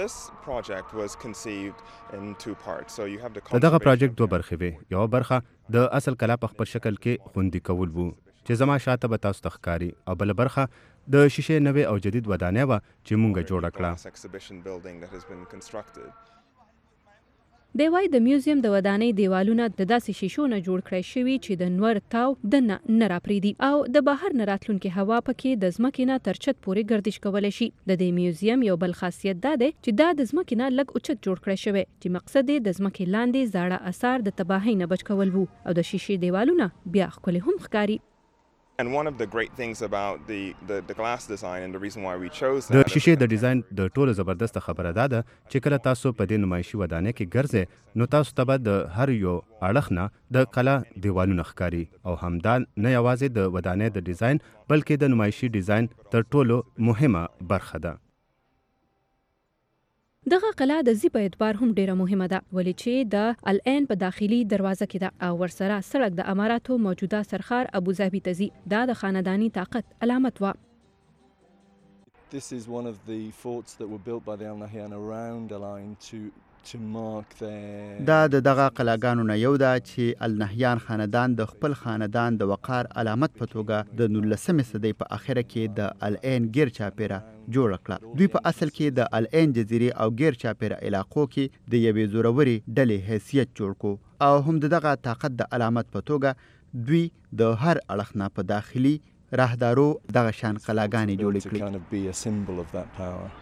دغه پروجیکټ دوه برخې وې. یو برخه د اصل قلعه په خپل شکل کې خوندي کول وو چې زما شاته به تاسو ته ښکاري، او بل برخه د شیشې نوې او جدید ودانۍ وه چې مونږ جوړه کړه. دی وای د میوزیم د ودانۍ دیوالونه د داسې شیشو نه جوړ کړی شوي چې د نور تاو دننه نه راپرېږدي او د بهر نه راتلونکې هوا پکې د ځمکې نه تر چت پورې ګردش کولی شي. د دې میوزیم یو بل خاصیت دا دی چې دا د ځمکې نه لږ اوچت جوړ کړی شوی چې مقصد یې د ځمکې لاندې زاړه اثار د تباهۍ نه بچ کول وو او د شیشې دیوالونه بیا ښکلي هم ښکاري. And one of the great things about the, the, the glass design and the reason why we chose that د شیشې د ډیزاین د ټولو زبردست خبره ده ده چې کله تاسو په دې نمایشي ودانۍ کې ګرځئ نو تاسو ته به د هر یو اړخ نه د قلعه دیوالونه ښکاري او همدا نه یوازې د ودانۍ د ډیزاین بلکې د نمایشي ډیزاین تر ټولو مهمه برخه ده. دغه قلعه د زی په اعتبار هم ډیره مهمه ده ولې چې د العین په داخلي دروازه کې ده او ورسره سړک د اماراتو موجوده سرخار ابوظبي ته ځي. دا د خانداني طاقت علامت وه. This is one of the forts that were built by the Al Nahyan around Al Ain to دا د دغه قلاګانو نه یو ده چې النهیان خاندان د خپل خاندان د وقار علامت په توګه د نولسمې صدۍ په اخره کې د العین ګیر چاپیره جوړ کړه. دوی په اصل کې د العین جزیرې او ګیر چاپیره علاقو کې د یوې زوروري ډلې حیثیت جوړ کو او هم د دغه طاقت د علامت په توګه دوی د هر اړخ نه په داخلي راهدارو دغه شان قلاګانې جوړې کړې.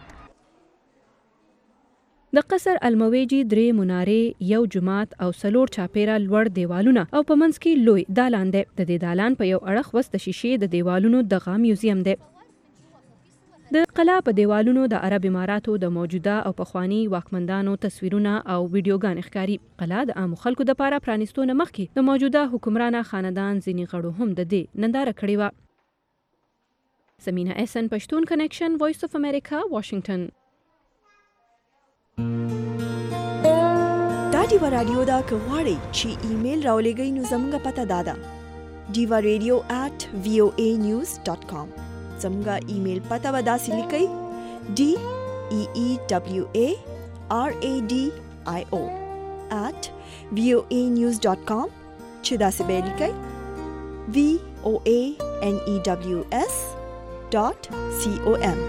د قصر المویجی درې منارې، یو جماعت او څلور چاپیره لوړ دیوالونه او په منځ کې لوی دالان دی. د دې دالان په یو اړخ وس د شیشې د دیوالونو دغه میوزیم دی. د قلا په دیوالونو د عرب اماراتو د موجوده او پخوانی واکمندانو تصویرونه او ویډیوګان ښکاري. قلا د عامو خلکو د پاره پرانیستو نه مخکې د موجوده حکمرانه خاندان ځینې غړو هم د دې ننداره کړې وه. سمینا احسن، پښتون کنیکشن، وایس اف امریکا، واشنگټن. دا ډیوا رادیو دا که غواړئ چې ایمیل راولېږئ نو زموږ پته دا ده ډیوا ریډیو ایٹ وی او ای نیوز ډاٹ کام. زموږ ایمیل پته به داسې لیکئ ډي ای ای ډبلیو ای آر ای ډي آی او ایٹ وی او ای نیوز ډاٹ کام چې داسې به لیکئ وی او ای ان ای ډبلیو اس ډاٹ سی او ام.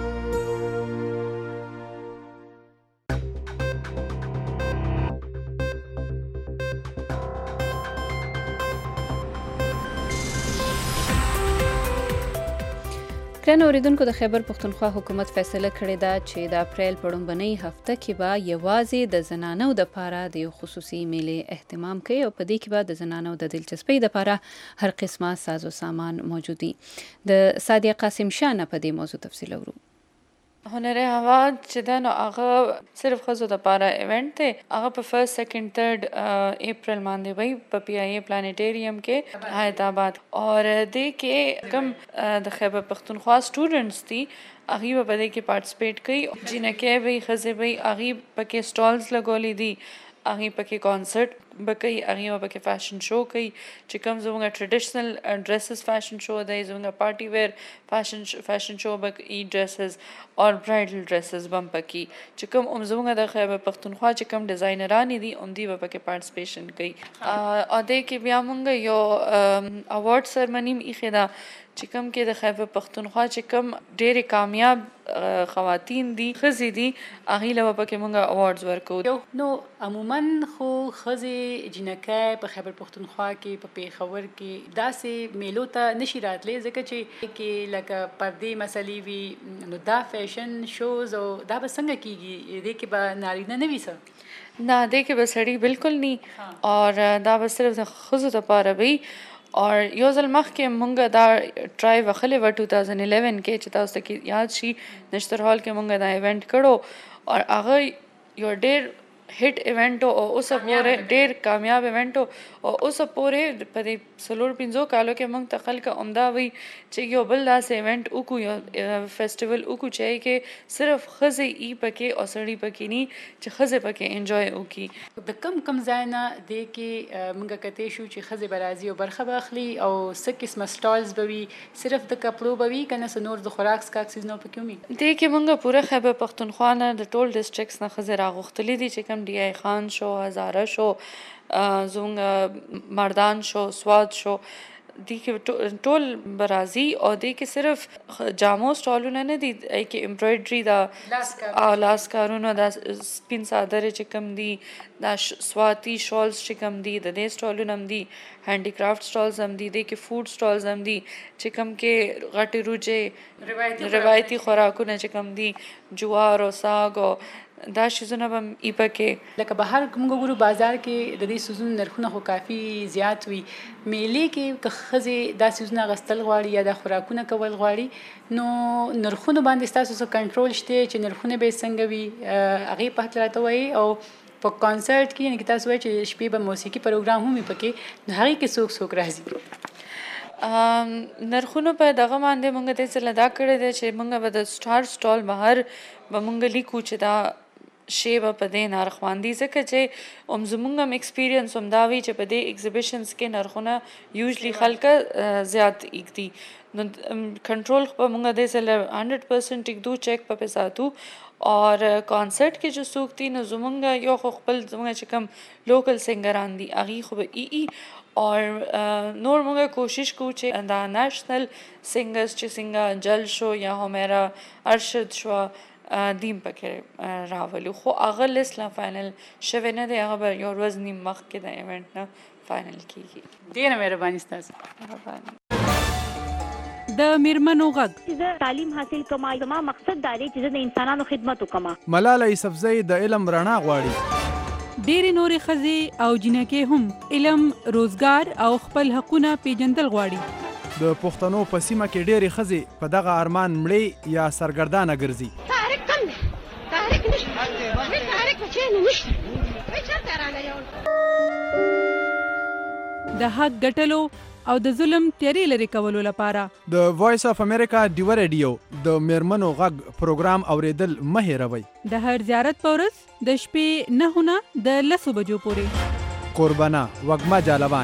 ګرانو اوریدونکو، د خیبر پښتونخوا حکومت فیصله کړې ده چې د اپریل په لومړنۍ هفته کې به یوازې د زنانو دپاره د یو خصوصي میلې اهتمام کوي او په دې کې به د زنانو د دلچسپۍ دپاره هر قسمه ساز و سامان موجود وي. د سادیه قاسم شاه نه په دې موضوع تفصیل اورو. هنر هوا چې ده نو هغه صرف ښځو دپاره ایونټ دی. هغه په فرست سیکنډ تھرډ اپریل باندې وي په پی آئی اے پلانیټیریم کې حیدرآباد. اور دې کې کوم د خیبر پښتونخوا سټوډنټس دي هغوی به په دې کې پارټیسپیټ کوي. جینکۍ وي، ښځې وي، هغوی پکې سټالز لګولی دي، هغوی پکې کانسرټ به کوي، هغوی به پکې فیشن شو کوي چې کوم زموږ ټریډیشنل ډریسز فیشن شو دی، زموږ پارټي ویر فیشن فیشن شو به کوي، ډریسز اور برایډل ډریسز به هم پکې چې کوم هم زموږ د خیبر پښتونخوا چې کوم ډیزاینرانې دي هم دوی به پکې پارټیسپیشن کوي. او دې کې بیا موږ یو اواډ سرمني هم ایښې ده چې کوم کې د خیبر پښتونخوا چې کوم ډېرې کامیاب خواتین دي، ښځې دي، هغوی له به پکې موږ اواډز ورکوو. نو عموما خو ښځې جینکۍ په خیبر پښتونخوا کې په پېښور کې داسې میلو ته نشي راتلی ځکه چې کې لکه پردې مسلې وي، نو دا فیشن شوز او دا به څنګه کېږي؟ دې کې به نارینه نه وي څه؟ نه، دې کې به سړي بالکل نه، اور دا به صرف د ښځو دپاره وي. اور یو ځل مخکې مونږ دا ټرای وخلی وه ټو تھاؤزنډ الیون کې چې تاسو ته کې یاد شي نشتر هال کې مونږ دا ایونټ کړو اور هغه یو ډېر هټ ایونټ او اوسه پورې ډېر کامیاب ایونټ او اوسه پورې په دې څلور پنځو کالو کې موږ ته خلک عمده وي چې یو بل داسې ایونټ وکړو، یو فیسټیول وکړو چې کې صرف ښځې ای پکې او سړي پکې ني چې ښځې پکې انجوای وکړي. د کم کم ځای نه دې کې موږ کتې شو چې ښځې به راځي او برخه به اخلي او څه قسمه سټالز به وي، صرف د کپړو به وي که نه څه نور د خوراک څښاک څیزونه پکې وي؟ دې کې موږ پوره خیبر پښتونخوا نه د ټول ډسټرکټس نه ښځې راغوښتلي دي چې کوم ډي آی خان شو، هزاره شو، زموږ مردان شو، سواد شو، دی کې ټول برازي او دی کې صرف جامو سټالونه نه دي، ای کې امبرایډري دا او لاس کارونه دا سپین صادرې چې کوم دي، دا سواتی شالز چې کوم دي د دې سټالونه هم دي، هینډي کرافټ سټالز هم دي، دی کې فوډ سټالز هم دي چې کوم کې غټې روجې روایتي خوراکونه چې کوم دي، جوار او ساګ او دا شیزونه به ای پکې. لکه بهر موږ ګورو بازار کې د دې سیزونو نرخونه خو کافي زیات وي، میلې کې که ښځې دا سیزونه اخیستل غواړي یا دا خوراکونه کول غواړي نو نرخونو باندې ستاسو څه کنټرول شته چې نرخونه به څنګه وي؟ هغې په هکله راته وایي. او په کانسرټ کې یعنې که تاسو وایي چې شپې به موسیقي پروګرام هم وي پکې، نو هغې کې څوک څوک راځي؟ نرخونو په دغه باندې موږ دې څه دا کړی دی چې موږ به د سټار سټال بهر به موږ لیکو چې دا شی به په دې نرخواندي ځکه چې هم زمونږ هم ایکسپیرینس هم دا وی چې په دې ایگزیبیشنز کې نرخونه یوزلی خلک زیات ایږدي نو کنټرول په موږ د سره هنډرډ پرسنټ ایږدو چیک په ساتو اور کانسرت کې جو څوک دي نو زمونږ یو خو خپل زمونږ چې کوم لوکل سنگران دي هغې خو به ای ای اور نور موږ کوشش کوو چې دا نیشنل سنگرز چې څنګه جل شو یا همیرا ارشد شو دیم پکې راولو خو هغه لیست لا فاینل شوی نه دی هغه به یو ورځ نیم مخکې د ایونټ نه فاینل کیږي ډېره مهرباني ستاسو د میرمنو غږ زه تعلیم حاصل کوم زما مقصد دا دی چې زه د انسانانو خدمت وکم. ملاله یوسفزۍ د علم رڼا غواړي. ډېرې نورې ښځې او جنکې هم علم روزګار او خپل حقونه پیژندل غواړي. د پښتنو په سیمه کې ډېرې ښځې په دغه ارمان مړې یا سرګردانه ګرځي. تحریک کم دی تحریک نشته تحریک په چین نشته وای چرته راغلی یو د حق ګټلو او د ظلم تیری لري کولو لپاره د وایس اف امریکا ډیو ریډیو د میرمنو غږ پروګرام اوریدل مه هېروئ. د هر زیارت په ورځ د شپې نهه نه د لسو بجو پورې. قربانه وږمه جالبان.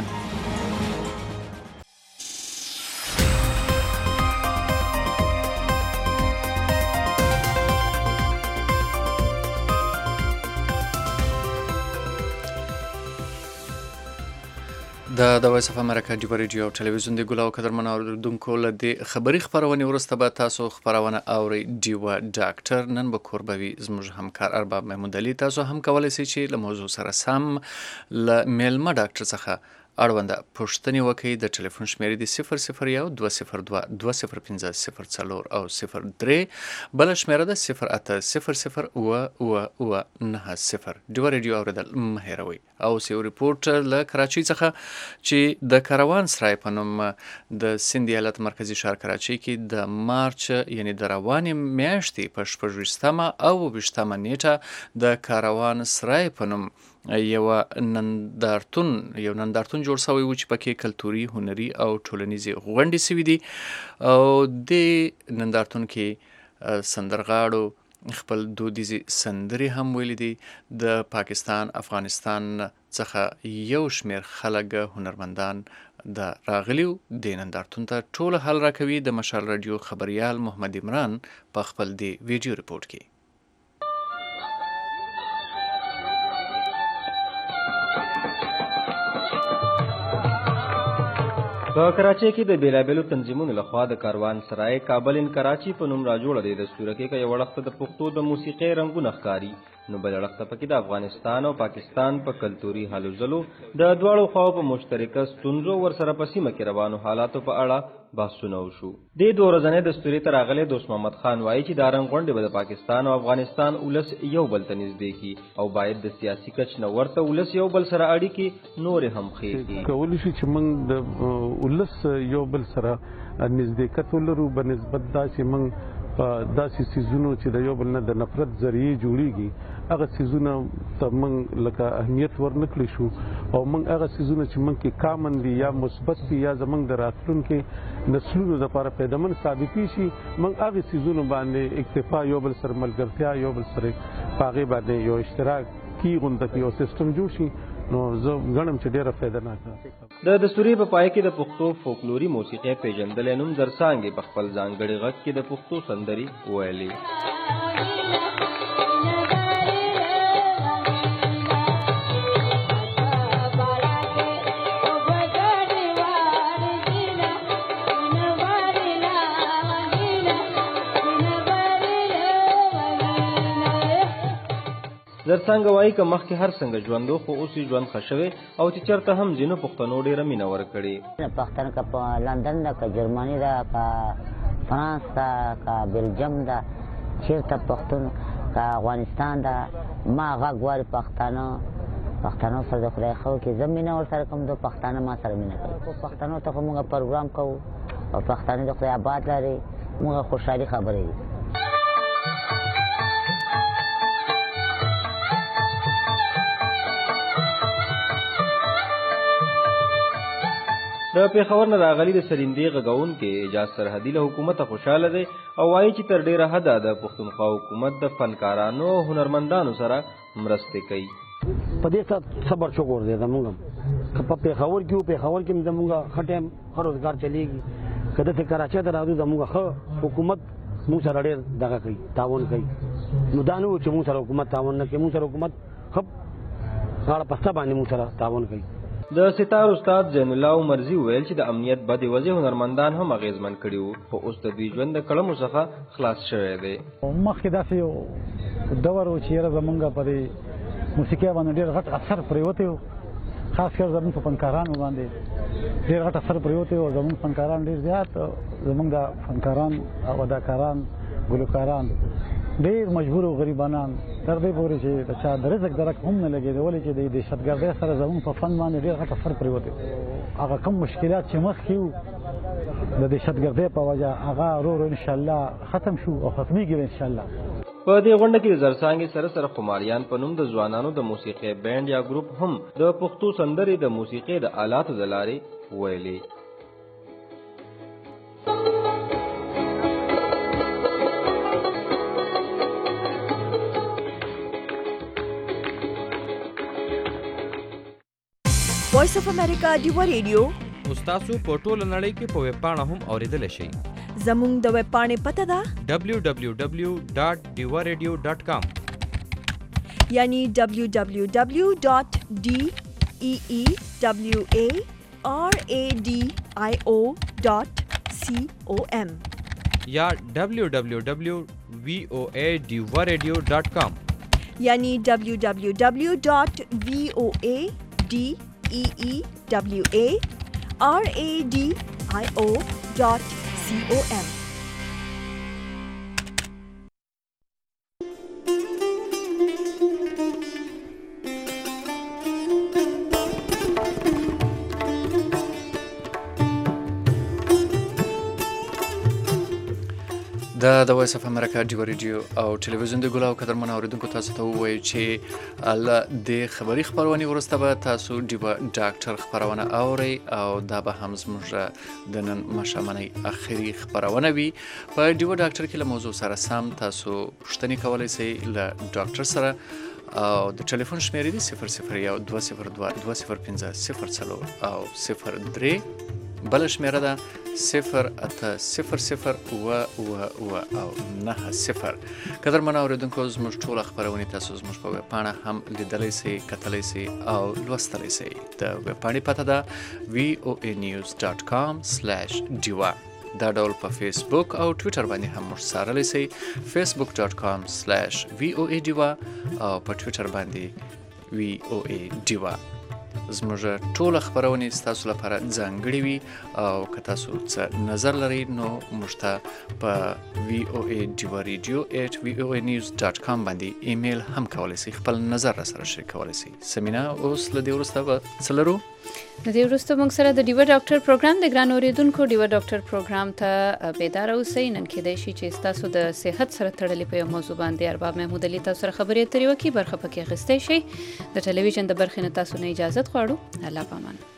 د د وایس اف امریکا ډیو ریډیو ټلویزیون د ګلاو قدرمن اوریدونکو له دې خبري خبرونه وروسته به تاسو خبرونه اوري ډیو ډاکټر نن به کوربوي زموږ همکار ارباب محمود علي تاسو هم کولای شئ چې له موضوع سره سم له میلمه ډاکټر څخه اړونده پوښتنې وکړئ. د ټلیفون شمیرې د صفر صفر یو دوه صفر دوه دوه صفر پنځه صفر څلور او صفر درې بله شمیره ده صفر اته صفر صفر اوه اوه اوه نهه صفر. ډیو ریډیو اورېدل مه هېروئ. او یو ریپورټ له کراچۍ څخه چې د کاروان سرای په نوم د سند ایالت مرکزي ښار کراچۍ کې د مارچ یعنی د روانې میاشتې په شپږ ویشتمه او اوویشتمه نیټه د کاروان سرای په نوم یو نندارتون یو نندارتون جوړ شوی و چې پکې کلتوري هنري او ټولنیزې غونډې شوي دي او د نندارتون کې سندرغاړو خپل دودیزي سندرې هم ویلي دي. د پاکستان افغانستان څخه یو شمیر خلک هنرمندان د راغلیو د نندارتون ته ټول حل راکوي. د مشال رادیو خبريال محمد عمران په خپل دی ویډیو ریپورت کې په کراچۍ کې د بیلابیلو تنظیمونو لخوا د کاروان سرای کابل ان کراچي په نوم راجوړه دی. د دستور کې یو وړخته د پښتو د موسیقۍ رنگونه ښکاري نو بل وړخته پکې د افغانستان او پاکستان په کلتوري هلو ځلو د دواړو خواو په مشترکه ستونزو ورسره په سیمه کې روانو حالاتو په اړه بحثونه وشو. د دوه ورځې دستوري تر راغلي دوست محمد خان وایي چې دا رنګ غونډې به د پاکستان او افغانستان ولس یو بل ته نږدې کی او باید د سیاسي کچ نه ورته ولس یو بل سره اړیکې نور هم خېږي. کولی شي چې موږ د ولس یو بل سره نزدېکت ولرو په نسبت داسې موږ داسې سیزونو چې د یو بل نه د نفرت ذریعې جوړیږي هغه سیزونه ته موږ لکه اهمیت ورنکړی شو او موږ هغه سیزونه چې موږ کې کامن دي یا مثبت دي یا زموږ د راتلونکي نسلونو لپاره پیدامن ثابتې شي موږ هغه سیزونو باندې اکتفا یو بل سره ملګرتیا یو بل سره په هغې باندې یو اشتراکي غونډه کې یو سیستم جوړ شي نو زه غواړم چې ډېره فایدهناک د دستوري په پای کې د پښتو فولکلوري موسیقۍ پیژندل نوم زرڅانګې په خپل ځانګړي غږ کې د پښتو سندري ویلي. زرڅانګه وایي که مخکې هر څنګه ژوندو خو اوس ژوند ښه شوی او چې چېرته هم ځینو پښتنو ډېره مینه ورکړې. پښتانه که په لندن ده که جرمني ده که فرانس ده که بلجیم ده چېرته پښتون که افغانستان ده ما غږ واري پښتانه پښتنو سره د خدای خو کې زه مینه ورسره کوم د پښتانه ما سره مینه کوي. پښتنو ته خو موږ پروګرام کوو او پښتانه د خدای آباد لري موږ خوشحالي خبرې دي. د د پیښور نه راغلي د سریندې غږونکي اعجاز سرحدي له حکومته خوشحاله دی او وایي چې تر ډېره حده د پښتونخوا حکومت د فنکارانو او هنرمندانو سره مرستې کوي. په دې سره صبر شکر دی زموږ هم که په پیښور کې وو پیښور کې هم زموږ ښه ټایم ښه روزګار چلېږي که داسې کراچۍ ته راځو زموږ ښه حکومت موږ سره ډېر دغه کوي تعاون کوي. نو دا نه و چې موږ سره حکومت تعاون نه کوي، موږ سره حکومت ښه غاړه پسته باندې موږ سره تعاون کوي. د ستار استاد زین الله عمرزي ویل چې د امنیت بدې وضع هنرمندان هم اغېزمن کړي وو، خو اوس د دوی ژوند د کړمو څخه خلاص شوی دی. مخکې داسې یو دور و چې یاره زمونږ په دې موسیقۍ باندې ډېر غټ اثر پرېوتی و، خاص کر زمونږ په فنکارانو باندې ډېر غټ اثر پرېوتی و. زمونږ فنکاران ډېر زیات، زمونږ د فنکاران او اداکاران ګلوکاران ډېر مجبور او غریبانان تر دې پورې چې د چا د رزق درک هم نه لګېده، ولې چې د دهشتګردۍ سره زموږ په فن باندې ډېر غټ اثر پرېوتی. هغه کوم مشکلات چې مخکې وو د دهشتګردۍ په وجه هغه ورو ورو انشاءالله ختم شو او ختمېږي انشاءالله. په دې غونډه کې د زرڅانګې سره سره خماریان په نوم د ځوانانو د موسیقۍ بینډ یا ګروپ هم د پښتو سندرې د موسیقۍ د آلاتو د لارې ویلې. وایس اف امریکا ډیوا ریډیو تاسو په ټوله نړۍ کې په ویب پاڼه هم اوریدلی شئ. زموږ د ویب پاڼې پته ده دبلیو دبلیو دبلیو ډاټ ډیوا ریډیو ډاټ کام، یعنی دبلیو دبلیو دبلیو ډاټ ډي ای ای دبلیو ای آر ای ډي آی او ډاټ سی او ایم یا دبلیو دبلیو دبلیو وی او ای ډیوا ریډیو ډاټ کام، یعنی دبلیو دبلیو دبلیو ډاټ وی او ای ډي ای ای دبلیو ای آر ای ډي آی او ډاټ سی او ایم. دا د وایس اف امریکا ډیوا ریډیو او ټلویزیون د ګلاو قدرمن اوریدونکو تاسو ته ووایي چې الله د خبري خبرونه ورسته به تاسو ډیوا ډاکټر خبرونه اوري او دا به هم زموږ د نن مشامنۍ اخري خبرونه وي. په ډیوا ډاکټر کې له موضوع سره سم تاسو پوښتنې کولای شئ له ډاکټر سره او د ټلیفون شمیرې دي صفر صفر یو دوه صفر دوه دوه صفر پنځه صفر څلور او صفر درې، بل شمیره ده صفر اته صفر صفر اوه اوه اوه او نهه صفر. قدرمن اوریدونکو زموږ ټول خبرونه تاسو زموږ په ویب پاڼه هم لیدلی سئ، کتلی سئ او لوستلی سئ. د ویب پاڼې پته ده وی او ای نیوز ډاټ کام سلیش ډیوا. دا ډول په فیسبوک او ټویټر باندې هم موږ څارلی سئ، فیسبوک ډاټ کام سلیش وی او ای ډیوا او په ټویټر باندې وی او ای ډیوا. زموږ ټول خبرونه ستاسو لپاره ځانګړي وي او که تاسو څه نظر لرئ نو موږ ته په وی او ای ډیوا ریډیو ایټ وی او ای نیوز ډاټ کام باندې ایمیل هم کولی شئ، خپل نظر را سره شریک کولی شئ. سمینا اوس له دې وروسته به څه لرو؟ د دې وروسته موږ سره د ډیوا ډاکټر پروګرام د ګران اوریدونکو ډیوا ډاکټر پروګرام ته بیداره اوسئ. نن کېدای شي چې ستاسو د صحت سره تړلې په یو موضوع باندې ارباب محمود علي تاسو سره خبرې اترې وکړي، برخه پکې اخیستی شئ. د ټلویزیون د برخې نه تاسو نه اجازه غواړو. الله پامان.